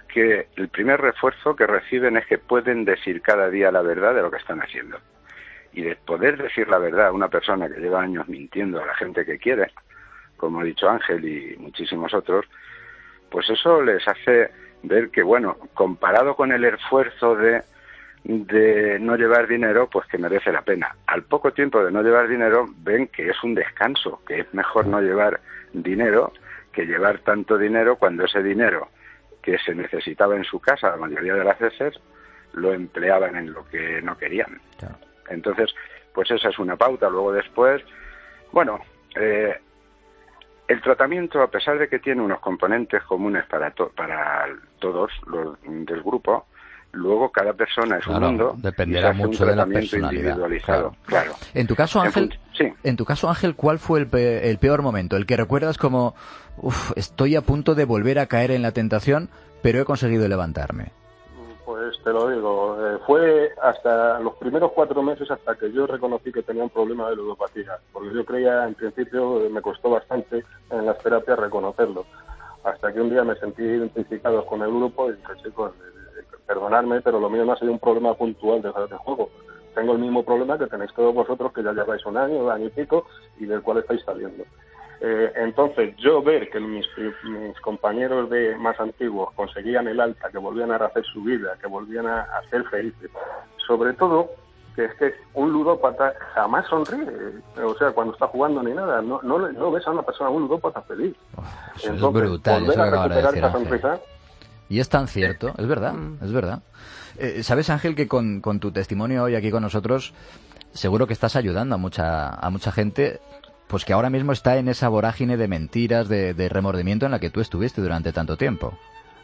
primer refuerzo que reciben es que pueden decir cada día la verdad de lo que están haciendo. y de poder decir la verdad a una persona que lleva años mintiendo a la gente que quiere, como ha dicho Ángel y muchísimos otros, pues eso les hace ver que, bueno, comparado con el esfuerzo de no llevar dinero, pues que merece la pena. Al poco tiempo de no llevar dinero, ven que es un descanso, que es mejor no llevar dinero que llevar tanto dinero cuando ese dinero que se necesitaba en su casa, la mayoría de las veces, lo empleaban en lo que no querían. Claro. Entonces, pues esa es una pauta. Luego después, bueno, el tratamiento, a pesar de que tiene unos componentes comunes para todos los del grupo, luego cada persona es un mundo, dependerá mucho de la personalidad. Individualizado. Claro. En tu caso, Ángel, ¿cuál fue el peor momento? El que recuerdas como, estoy a punto de volver a caer en la tentación, pero he conseguido levantarme. Pues te lo digo, fue hasta los primeros 4 meses hasta que yo reconocí que tenía un problema de ludopatía, porque yo creía, en principio, me costó bastante en las terapias reconocerlo, hasta que un día me sentí identificado con el grupo y dije, chicos, perdonadme, pero lo mío no ha sido un problema puntual de juego. Tengo el mismo problema que tenéis todos vosotros, que ya lleváis un año y pico, y del cual estáis saliendo. Entonces, yo ver que mis compañeros más antiguos conseguían el alta, que volvían a hacer su vida, que volvían a ser felices, sobre todo, que es que un ludópata jamás sonríe, o sea, cuando está jugando ni nada, no ves a una persona, un ludópata feliz. Entonces, es brutal, volver a recuperar esa sonrisa. Y es tan cierto, es verdad, es verdad. ¿Sabes, Ángel, que con tu testimonio hoy aquí con nosotros, seguro que estás ayudando a mucha gente, pues que ahora mismo está en esa vorágine de mentiras, de remordimiento en la que tú estuviste durante tanto tiempo?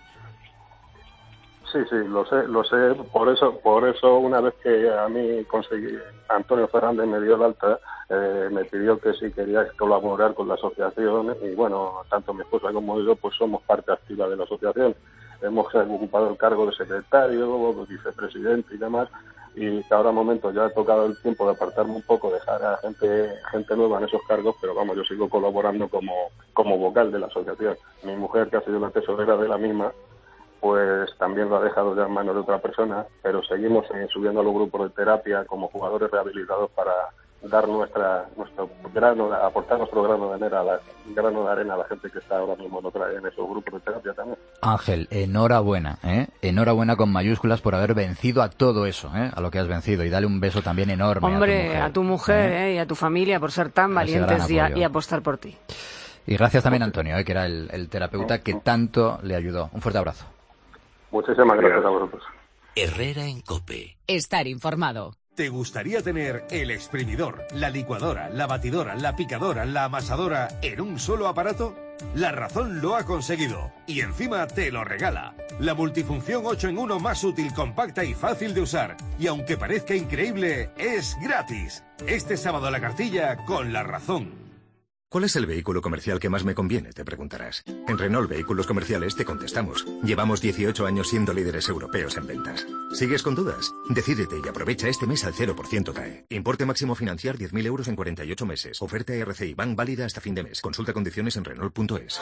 Sí, lo sé. Por eso una vez que a mí Antonio Fernández me dio el alta, me pidió que si quería colaborar con la asociación, y bueno, tanto mi esposa como yo pues somos parte activa de la asociación. Hemos ocupado el cargo de secretario, vicepresidente y demás, y que ahora momento ya ha tocado el tiempo de apartarme un poco, dejar a gente nueva en esos cargos, pero vamos, yo sigo colaborando como vocal de la asociación. Mi mujer, que ha sido la tesorera de la misma, pues también lo ha dejado ya en manos de otra persona, pero seguimos subiendo a los grupos de terapia como jugadores rehabilitados para dar nuestro grano, aportar nuestro grano de arena a la gente que está ahora mismo en esos grupos de terapia también. Ángel, enhorabuena, enhorabuena con mayúsculas por haber vencido a todo eso, a lo que has vencido, y dale un beso también enorme. Hombre, a tu mujer y a tu familia por ser tan valientes y apostar por ti. Y gracias también a Antonio, que era el terapeuta que tanto le ayudó. Un fuerte abrazo. Muchísimas gracias a vosotros. Herrera en COPE. Estar informado. ¿Te gustaría tener el exprimidor, la licuadora, la batidora, la picadora, la amasadora en un solo aparato? La Razón lo ha conseguido y encima te lo regala. La multifunción 8 en 1 más útil, compacta y fácil de usar. Y aunque parezca increíble, es gratis. Este sábado a la cartilla con La Razón. ¿Cuál es el vehículo comercial que más me conviene?, te preguntarás. En Renault Vehículos Comerciales te contestamos. Llevamos 18 años siendo líderes europeos en ventas. ¿Sigues con dudas? Decídete y aprovecha este mes al 0% TAE. Importe máximo financiar 10.000 euros en 48 meses. Oferta RCI Bank válida hasta fin de mes. Consulta condiciones en Renault.es.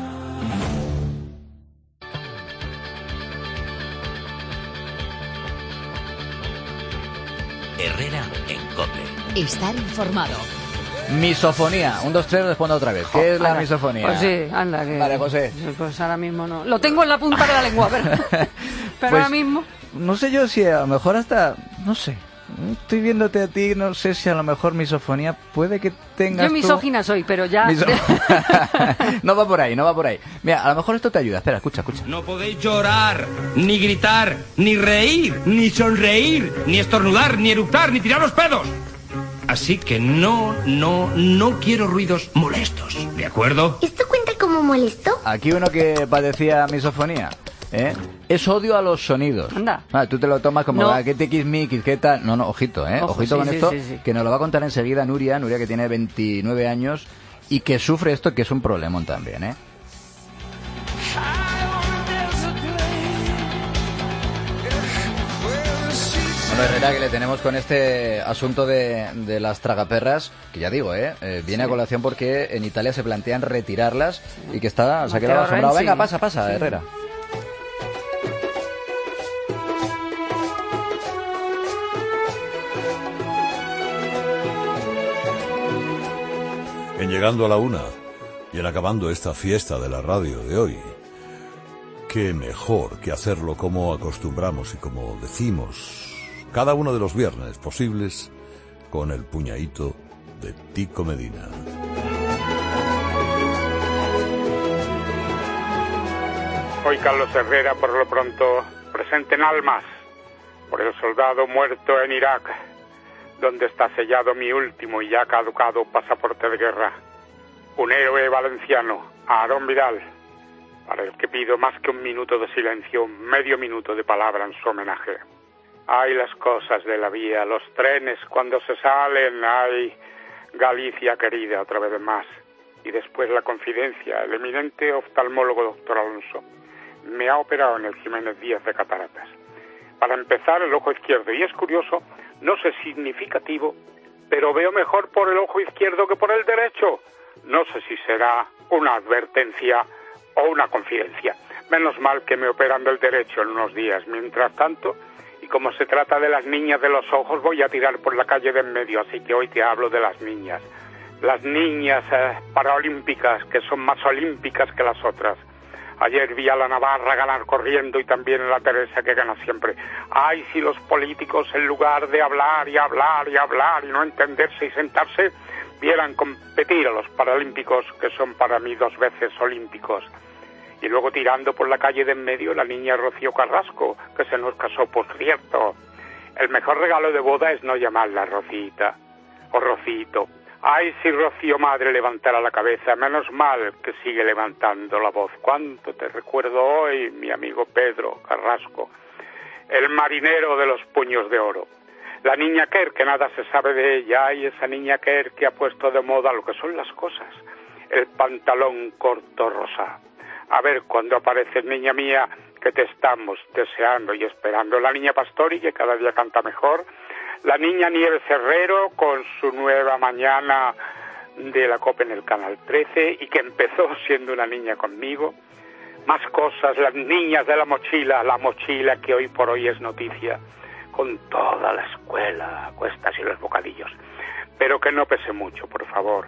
Herrera en COPE. Estar informado. Misofonía. 1, 2, 3, responda otra vez. ¿Qué es la misofonía? Pues sí, anda. Que... Vale, José. Pues ahora mismo no. Lo tengo en la punta de la lengua, pero pues, ahora mismo... No sé yo si a lo mejor hasta... No sé. Estoy viéndote a ti, no sé si a lo mejor misofonía puede que tengas. Yo misógina soy, pero ya... No va por ahí. Mira, a lo mejor esto te ayuda. Espera, escucha. No podéis llorar, ni gritar, ni reír, ni sonreír, ni estornudar, ni eructar, ni tirar los pedos. Así que no quiero ruidos molestos, ¿de acuerdo? ¿Esto cuenta como molesto? Aquí uno que padecía misofonía, es odio a los sonidos. Anda. Tú te lo tomas como, ¿qué tiquismiquis, qué tal? No, ojito, ojito con esto, que nos lo va a contar enseguida Nuria, que tiene 29 años y que sufre esto, que es un problemón también, Bueno, Herrera, que le tenemos con este asunto de las tragaperras, que ya digo, viene a colación porque en Italia se plantean retirarlas y que se ha quedado asombrado. Venga, pasa, Herrera. llegando a la 1 y en acabando esta fiesta de la radio de hoy, qué mejor que hacerlo como acostumbramos y como decimos cada uno de los viernes posibles, con el puñadito de Tico Medina. Hoy Carlos Herrera, por lo pronto, presenten almas por el soldado muerto en Irak, donde está sellado mi último y ya caducado pasaporte de guerra. Un héroe valenciano, Aarón Vidal, para el que pido más que un minuto de silencio, medio minuto de palabra en su homenaje. Ay, las cosas de la vía, los trenes cuando se salen, ay, Galicia querida, otra vez más. Y después la confidencia, el eminente oftalmólogo doctor Alonso me ha operado en el Jiménez Díaz de cataratas. Para empezar, el ojo izquierdo, y es curioso, no sé significativo, pero veo mejor por el ojo izquierdo que por el derecho. No sé si será una advertencia o una confidencia. Menos mal que me operan del derecho en unos días. Mientras tanto, y como se trata de las niñas de los ojos, voy a tirar por la calle de en medio, así que hoy te hablo de las niñas. Las niñas paraolímpicas, que son más olímpicas que las otras. Ayer vi a la Navarra ganar corriendo y también a la Teresa, que gana siempre. Ay, si los políticos, en lugar de hablar y hablar y hablar y no entenderse y sentarse, vieran competir a los paralímpicos, que son para mí 2 veces olímpicos. Y luego tirando por la calle de en medio la niña Rocío Carrasco, que se nos casó, por cierto. El mejor regalo de boda es no llamarla Rosita o Rocito. Ay, si Rocío madre levantara la cabeza, menos mal que sigue levantando la voz. Cuánto te recuerdo hoy, mi amigo Pedro Carrasco, el marinero de los puños de oro. La niña Kerr, que nada se sabe de ella. Ay, esa niña Kerr que ha puesto de moda lo que son las cosas. El pantalón corto rosa. A ver cuándo apareces, niña mía, que te estamos deseando y esperando. La niña Pastori, que cada día canta mejor. La niña Nieves Herrero, con su nueva mañana de la COPE en el Canal 13, y que empezó siendo una niña conmigo. Más cosas, las niñas de la mochila que hoy por hoy es noticia, con toda la escuela, a cuestas y los bocadillos. Pero que no pese mucho, por favor.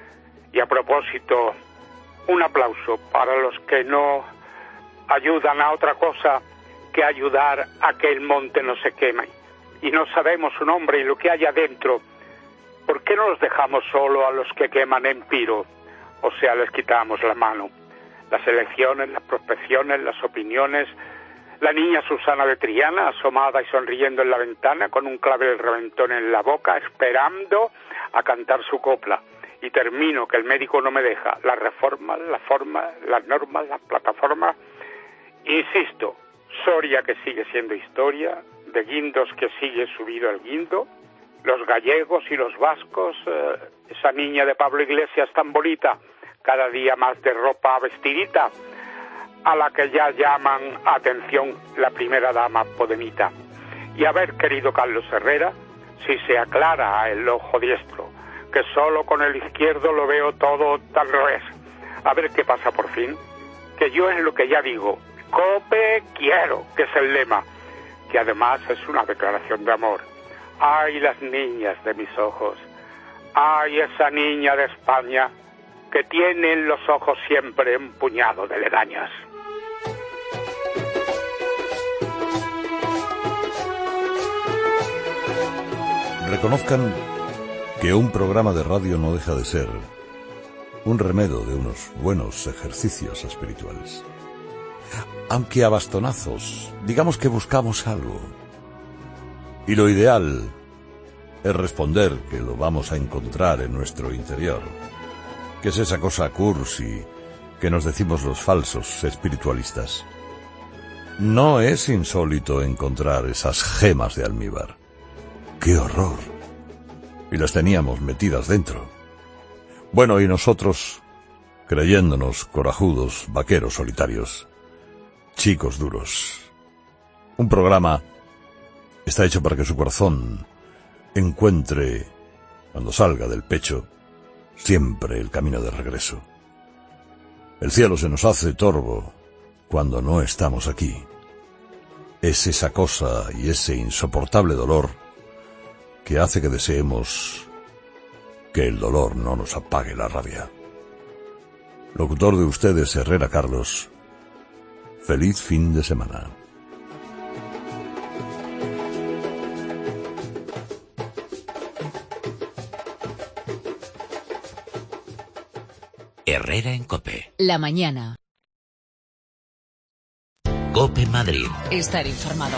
Y a propósito, un aplauso para los que no ayudan a otra cosa que ayudar a que el monte no se queme. Y no sabemos su nombre y lo que hay adentro. ¿Por qué no los dejamos solo a los que queman en piro? O sea, les quitamos la mano. Las elecciones, las prospecciones, las opiniones. La niña Susana de Triana, asomada y sonriendo en la ventana, con un clavel reventón en la boca, esperando a cantar su copla. Y termino, que el médico no me deja. La reforma, la forma, las normas, las plataformas. Insisto, Soria, que sigue siendo historia, de guindos, que sigue subido el guindo, los gallegos y los vascos, esa niña de Pablo Iglesias tan bonita, cada día más de ropa vestidita, a la que ya llaman atención la primera dama Podemita. Y a ver, querido Carlos Herrera, si se aclara el ojo diestro, que solo con el izquierdo lo veo todo tal revés. A ver qué pasa por fin, que yo es lo que ya digo, COPE quiero, que es el lema, que además es una declaración de amor. Ay, las niñas de mis ojos, ay, esa niña de España, que tiene en los ojos siempre un puñado de legañas. Reconozcan que un programa de radio no deja de ser un remedio de unos buenos ejercicios espirituales. Aunque a bastonazos, digamos que buscamos algo. Y lo ideal es responder que lo vamos a encontrar en nuestro interior. Que es esa cosa cursi que nos decimos los falsos espiritualistas. No es insólito encontrar esas gemas de almíbar. ¡Qué horror! Y las teníamos metidas dentro. Bueno, y nosotros, creyéndonos corajudos, vaqueros solitarios, chicos duros. Un programa está hecho para que su corazón encuentre, cuando salga del pecho, siempre el camino de regreso. El cielo se nos hace torvo cuando no estamos aquí. Es esa cosa y ese insoportable dolor que hace que deseemos que el dolor no nos apague la rabia. Locutor de ustedes, Herrera Carlos. Feliz fin de semana. Herrera en COPE. La mañana. COPE Madrid. Estar informado.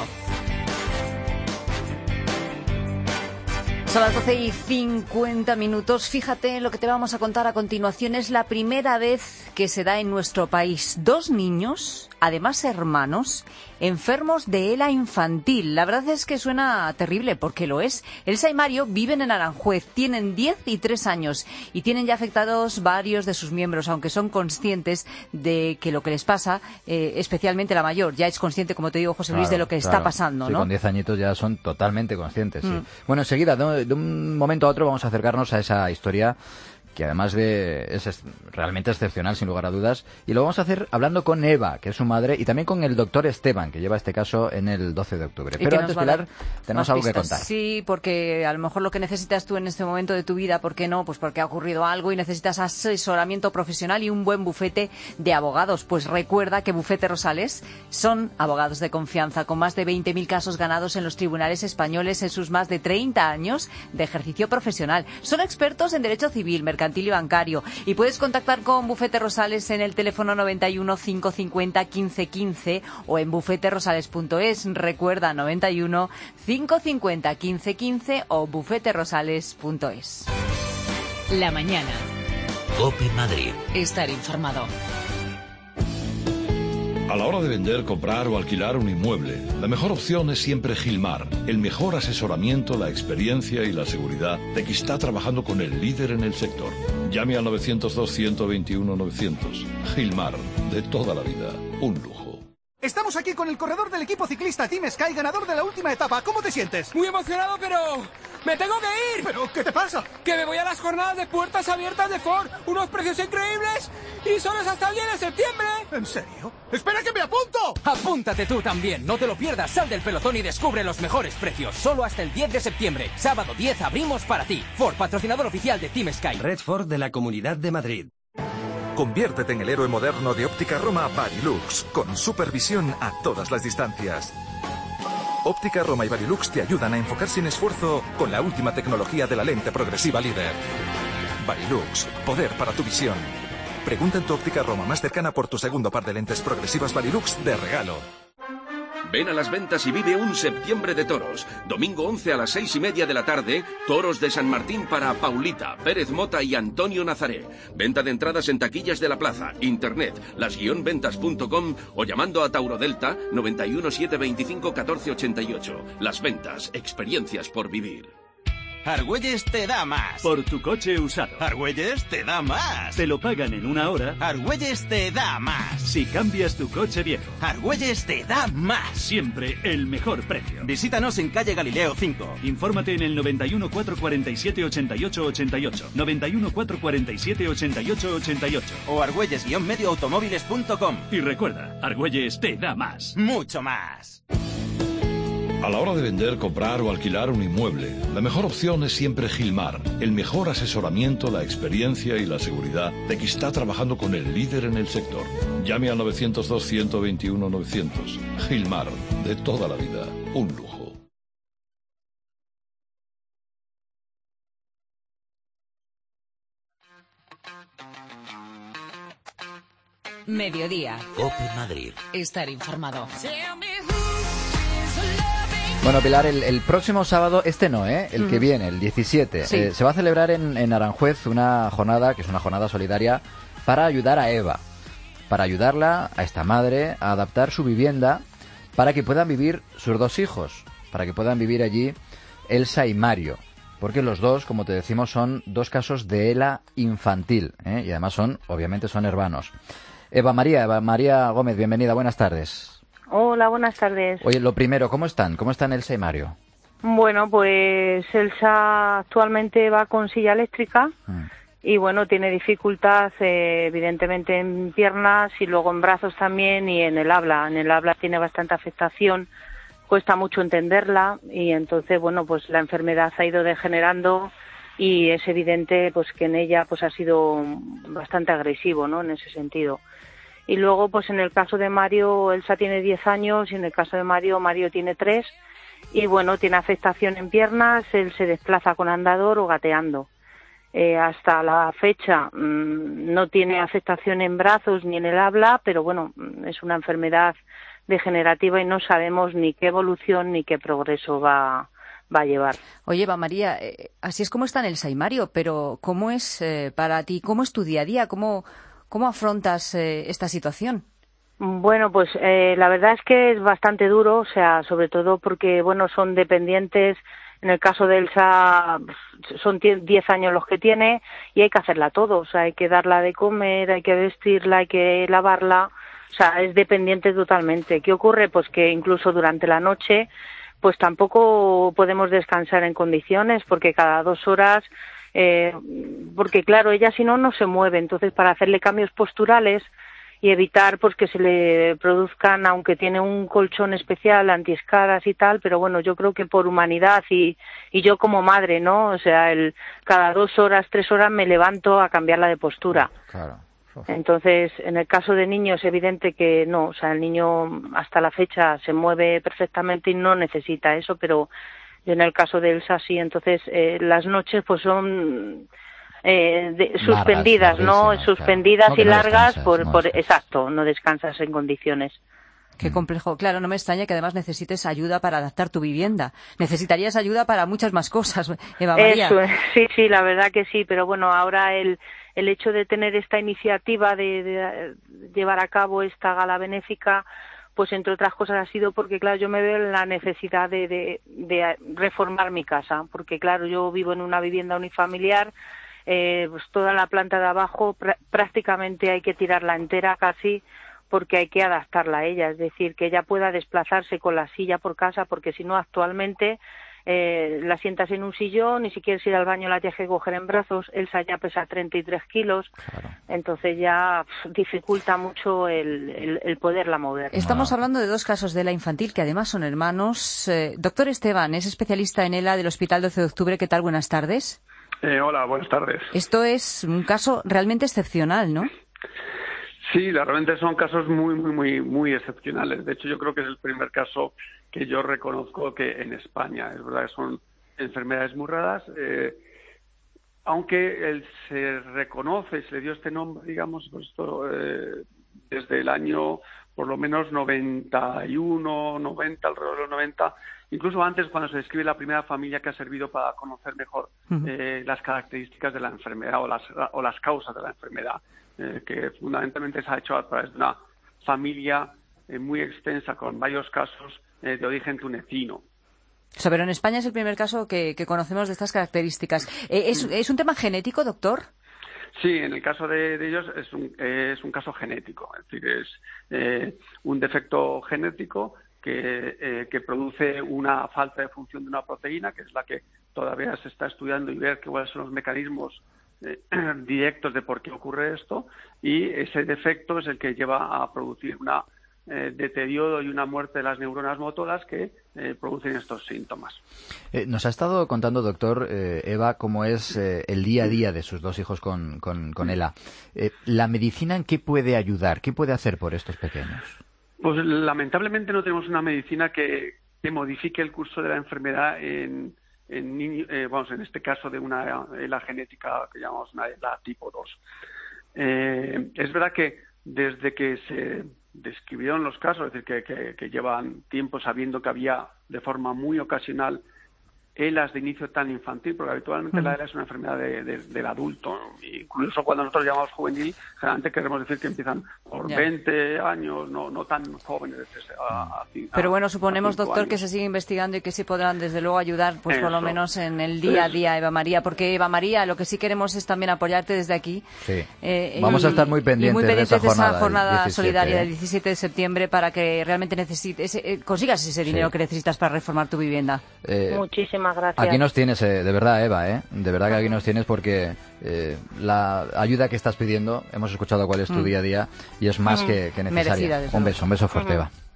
Son las 12:50. Fíjate, lo que te vamos a contar a continuación es la primera vez que se da en nuestro país. 2 niños, además hermanos, enfermos de ELA infantil. La verdad es que suena terrible, porque lo es. Elsa y Mario viven en Aranjuez, tienen 10 y 3 años y tienen ya afectados varios de sus miembros, aunque son conscientes de que lo que les pasa, especialmente la mayor, ya es consciente, como te digo, José Luis, de lo que está pasando, sí, ¿no? Con 10 añitos ya son totalmente conscientes, sí. Bueno, enseguida, de un momento a otro, vamos a acercarnos a esa historia que además es realmente excepcional, sin lugar a dudas, y lo vamos a hacer hablando con Eva, que es su madre, y también con el doctor Esteban, que lleva este caso en el 12 de octubre. Pero antes, Pilar, tenemos algo que contar. Sí, porque a lo mejor lo que necesitas tú en este momento de tu vida, ¿por qué no? Pues porque ha ocurrido algo y necesitas asesoramiento profesional y un buen bufete de abogados. Pues recuerda que Bufete Rosales son abogados de confianza, con más de 20.000 casos ganados en los tribunales españoles en sus más de 30 años de ejercicio profesional. Son expertos en derecho civil, mercantil y bancario. Y puedes contactar con Bufete Rosales en el teléfono 91 550 15 15 o en bufeterosales.es. Recuerda, 91 550 15 15 o bufeterosales.es. La mañana. COPE Madrid. Estar informado. A la hora de vender, comprar o alquilar un inmueble, la mejor opción es siempre Gilmar. El mejor asesoramiento, la experiencia y la seguridad de que está trabajando con el líder en el sector. Llame al 902-121-900. Gilmar, de toda la vida, un lujo. Estamos aquí con el corredor del equipo ciclista Team Sky, ganador de la última etapa. ¿Cómo te sientes? Muy emocionado, pero ¡me tengo que ir! ¿Pero qué te pasa? Que me voy a las jornadas de puertas abiertas de Ford. Unos precios increíbles y solo es hasta el 10 de septiembre. ¿En serio? ¡Espera que me apunto! Apúntate tú también. No te lo pierdas. Sal del pelotón y descubre los mejores precios. Solo hasta el 10 de septiembre. Sábado 10 abrimos para ti. Ford, patrocinador oficial de Team Sky. Red Ford de la Comunidad de Madrid. Conviértete en el héroe moderno de Óptica Roma Varilux, con supervisión a todas las distancias. Óptica Roma y Varilux te ayudan a enfocar sin esfuerzo con la última tecnología de la lente progresiva líder. Varilux, poder para tu visión. Pregunta en tu Óptica Roma más cercana por tu segundo par de lentes progresivas Varilux de regalo. Ven a las ventas y vive un septiembre de toros. Domingo 11 a las 6:30 de la tarde, toros de San Martín para Paulita, Pérez Mota y Antonio Nazaré. Venta de entradas en taquillas de la plaza, internet, las-ventas.com o llamando a Tauro Delta 91 725 1488. Las ventas, experiencias por vivir. Argüelles te da más. Por tu coche usado. Argüelles te da más. Te lo pagan en 1 hora. Argüelles te da más. Si cambias tu coche viejo. Argüelles te da más. Siempre el mejor precio. Visítanos en calle Galileo 5. Infórmate en el 91 447 88 88. 91 447 88 88. O argüelles-medioautomóviles.com. Y recuerda, Argüelles te da más. Mucho más. A la hora de vender, comprar o alquilar un inmueble, la mejor opción es siempre Gilmar. El mejor asesoramiento, la experiencia y la seguridad de que está trabajando con el líder en el sector. Llame al 902-121-900. Gilmar, de toda la vida, un lujo. Mediodía. COPE Madrid. Estar informado. Bueno, Pilar, el próximo sábado, el que viene, el 17, Sí. Se va a celebrar en Aranjuez una jornada, que es una jornada solidaria, para ayudar a Eva, para ayudarla, a esta madre, a adaptar su vivienda para que puedan vivir sus 2 hijos, para que puedan vivir allí Elsa y Mario, porque los dos, como te decimos, son 2 casos de ELA infantil, y además obviamente son hermanos. Eva María Gómez, bienvenida, buenas tardes. Hola, buenas tardes. Oye, lo primero, ¿cómo están? ¿Cómo están Elsa y Mario? Bueno, pues Elsa actualmente va con silla eléctrica y bueno, tiene dificultad evidentemente en piernas y luego en brazos también y en el habla. En el habla tiene bastante afectación, cuesta mucho entenderla y entonces, bueno, pues la enfermedad ha ido degenerando y es evidente pues que en ella pues ha sido bastante agresivo, ¿no?, en ese sentido. Y luego pues en el caso de Mario, Elsa tiene 10 años y en el caso de Mario tiene 3 y bueno, tiene afectación en piernas, él se desplaza con andador o gateando. Hasta la fecha no tiene afectación en brazos ni en el habla, pero bueno, es una enfermedad degenerativa y no sabemos ni qué evolución ni qué progreso va a llevar. Oye, Eva María, así es como están Elsa y Mario, pero ¿cómo es para ti? ¿Cómo es tu día a día? ¿Cómo afrontas esta situación? Bueno, pues la verdad es que es bastante duro, o sea, sobre todo porque, bueno, son dependientes. En el caso de Elsa son 10 años los que tiene y hay que hacerla todo, o sea, hay que darla de comer, hay que vestirla, hay que lavarla, o sea, es dependiente totalmente. ¿Qué ocurre? Pues que incluso durante la noche pues tampoco podemos descansar en condiciones porque cada 2 horas, porque claro, ella si no se mueve, entonces para hacerle cambios posturales y evitar pues que se le produzcan, aunque tiene un colchón especial antiescadas y tal, pero bueno, yo creo que por humanidad y yo como madre, ¿no? O sea, cada 2 horas, 3 horas me levanto a cambiarla de postura. Claro. Entonces, en el caso de niños es evidente que no, o sea, el niño hasta la fecha se mueve perfectamente y no necesita eso, pero en el caso de Elsa sí, entonces las noches pues son suspendidas, ¿no? Suspendidas claro. Y largas por exacto, no descansas en condiciones. Qué complejo. Claro, no me extraña que además necesites ayuda para adaptar tu vivienda. Necesitarías ayuda para muchas más cosas, Eva María. Eso, sí, la verdad que sí, pero bueno, ahora el hecho de tener esta iniciativa de llevar a cabo esta gala benéfica, pues entre otras cosas ha sido porque, claro, yo me veo en la necesidad de reformar mi casa, porque, claro, yo vivo en una vivienda unifamiliar, pues toda la planta de abajo prácticamente hay que tirarla entera casi, porque hay que adaptarla a ella, es decir, que ella pueda desplazarse con la silla por casa, porque si no actualmente la sientas en un sillón y si quieres ir al baño la tienes que coger en brazos. Elsa ya pesa 33 kilos, claro. Entonces ya dificulta mucho el poderla mover. Estamos hablando de 2 casos de ELA infantil que además son hermanos. Doctor Esteban, es especialista en ELA del Hospital 12 de Octubre. ¿Qué tal? Buenas tardes. Hola, buenas tardes. Esto es un caso realmente excepcional, ¿no? Sí, realmente son casos muy excepcionales. De hecho, yo creo que es el primer caso que yo reconozco que en España. Es verdad que son enfermedades muy raras, aunque se reconoce, se le dio este nombre, digamos, pues esto, desde el año por lo menos 91, 90, alrededor de los 90, incluso antes cuando se describe la primera familia que ha servido para conocer mejor las características de la enfermedad o las causas de la enfermedad. Que fundamentalmente se ha hecho a través de una familia muy extensa con varios casos de origen tunecino. Pero en España es el primer caso que conocemos de estas características. ¿Es un tema genético, doctor? Sí, en el caso de ellos es un caso genético, es decir, es un defecto genético que produce una falta de función de una proteína, que es la que todavía se está estudiando y ver cuáles son los mecanismos directos de por qué ocurre esto, y ese defecto es el que lleva a producir una deterioro y una muerte de las neuronas motoras que producen estos síntomas. Nos ha estado contando, doctor, Eva, cómo es el día a día de sus 2 hijos con ELA. ¿La medicina en qué puede ayudar? ¿Qué puede hacer por estos pequeños? Pues lamentablemente no tenemos una medicina que modifique el curso de la enfermedad en este caso de una ELA genética que llamamos una ELA tipo 2. Es verdad que desde que se describieron los casos, es decir, que llevan tiempo sabiendo que había de forma muy ocasional ELAs de inicio tan infantil, porque habitualmente la ELA es una enfermedad del adulto. Incluso cuando nosotros llamamos juvenil, generalmente queremos decir que empiezan por 20 años, no tan jóvenes. Pero bueno, suponemos, doctor, años, que se sigue investigando y que sí podrán, desde luego, ayudar, pues por lo menos en el día a día, Eva María. Porque, Eva María, lo que sí queremos es también apoyarte desde aquí. Sí. Vamos a estar muy pendientes de esa jornada solidaria del 17 de septiembre para que realmente consigas ese dinero que necesitas para reformar tu vivienda. Muchísimas gracias. Aquí nos tienes, de verdad, Eva, de verdad que aquí nos tienes porque la ayuda que estás pidiendo, hemos escuchado cuál es tu día a día y es más que necesaria. Un beso fuerte, Eva.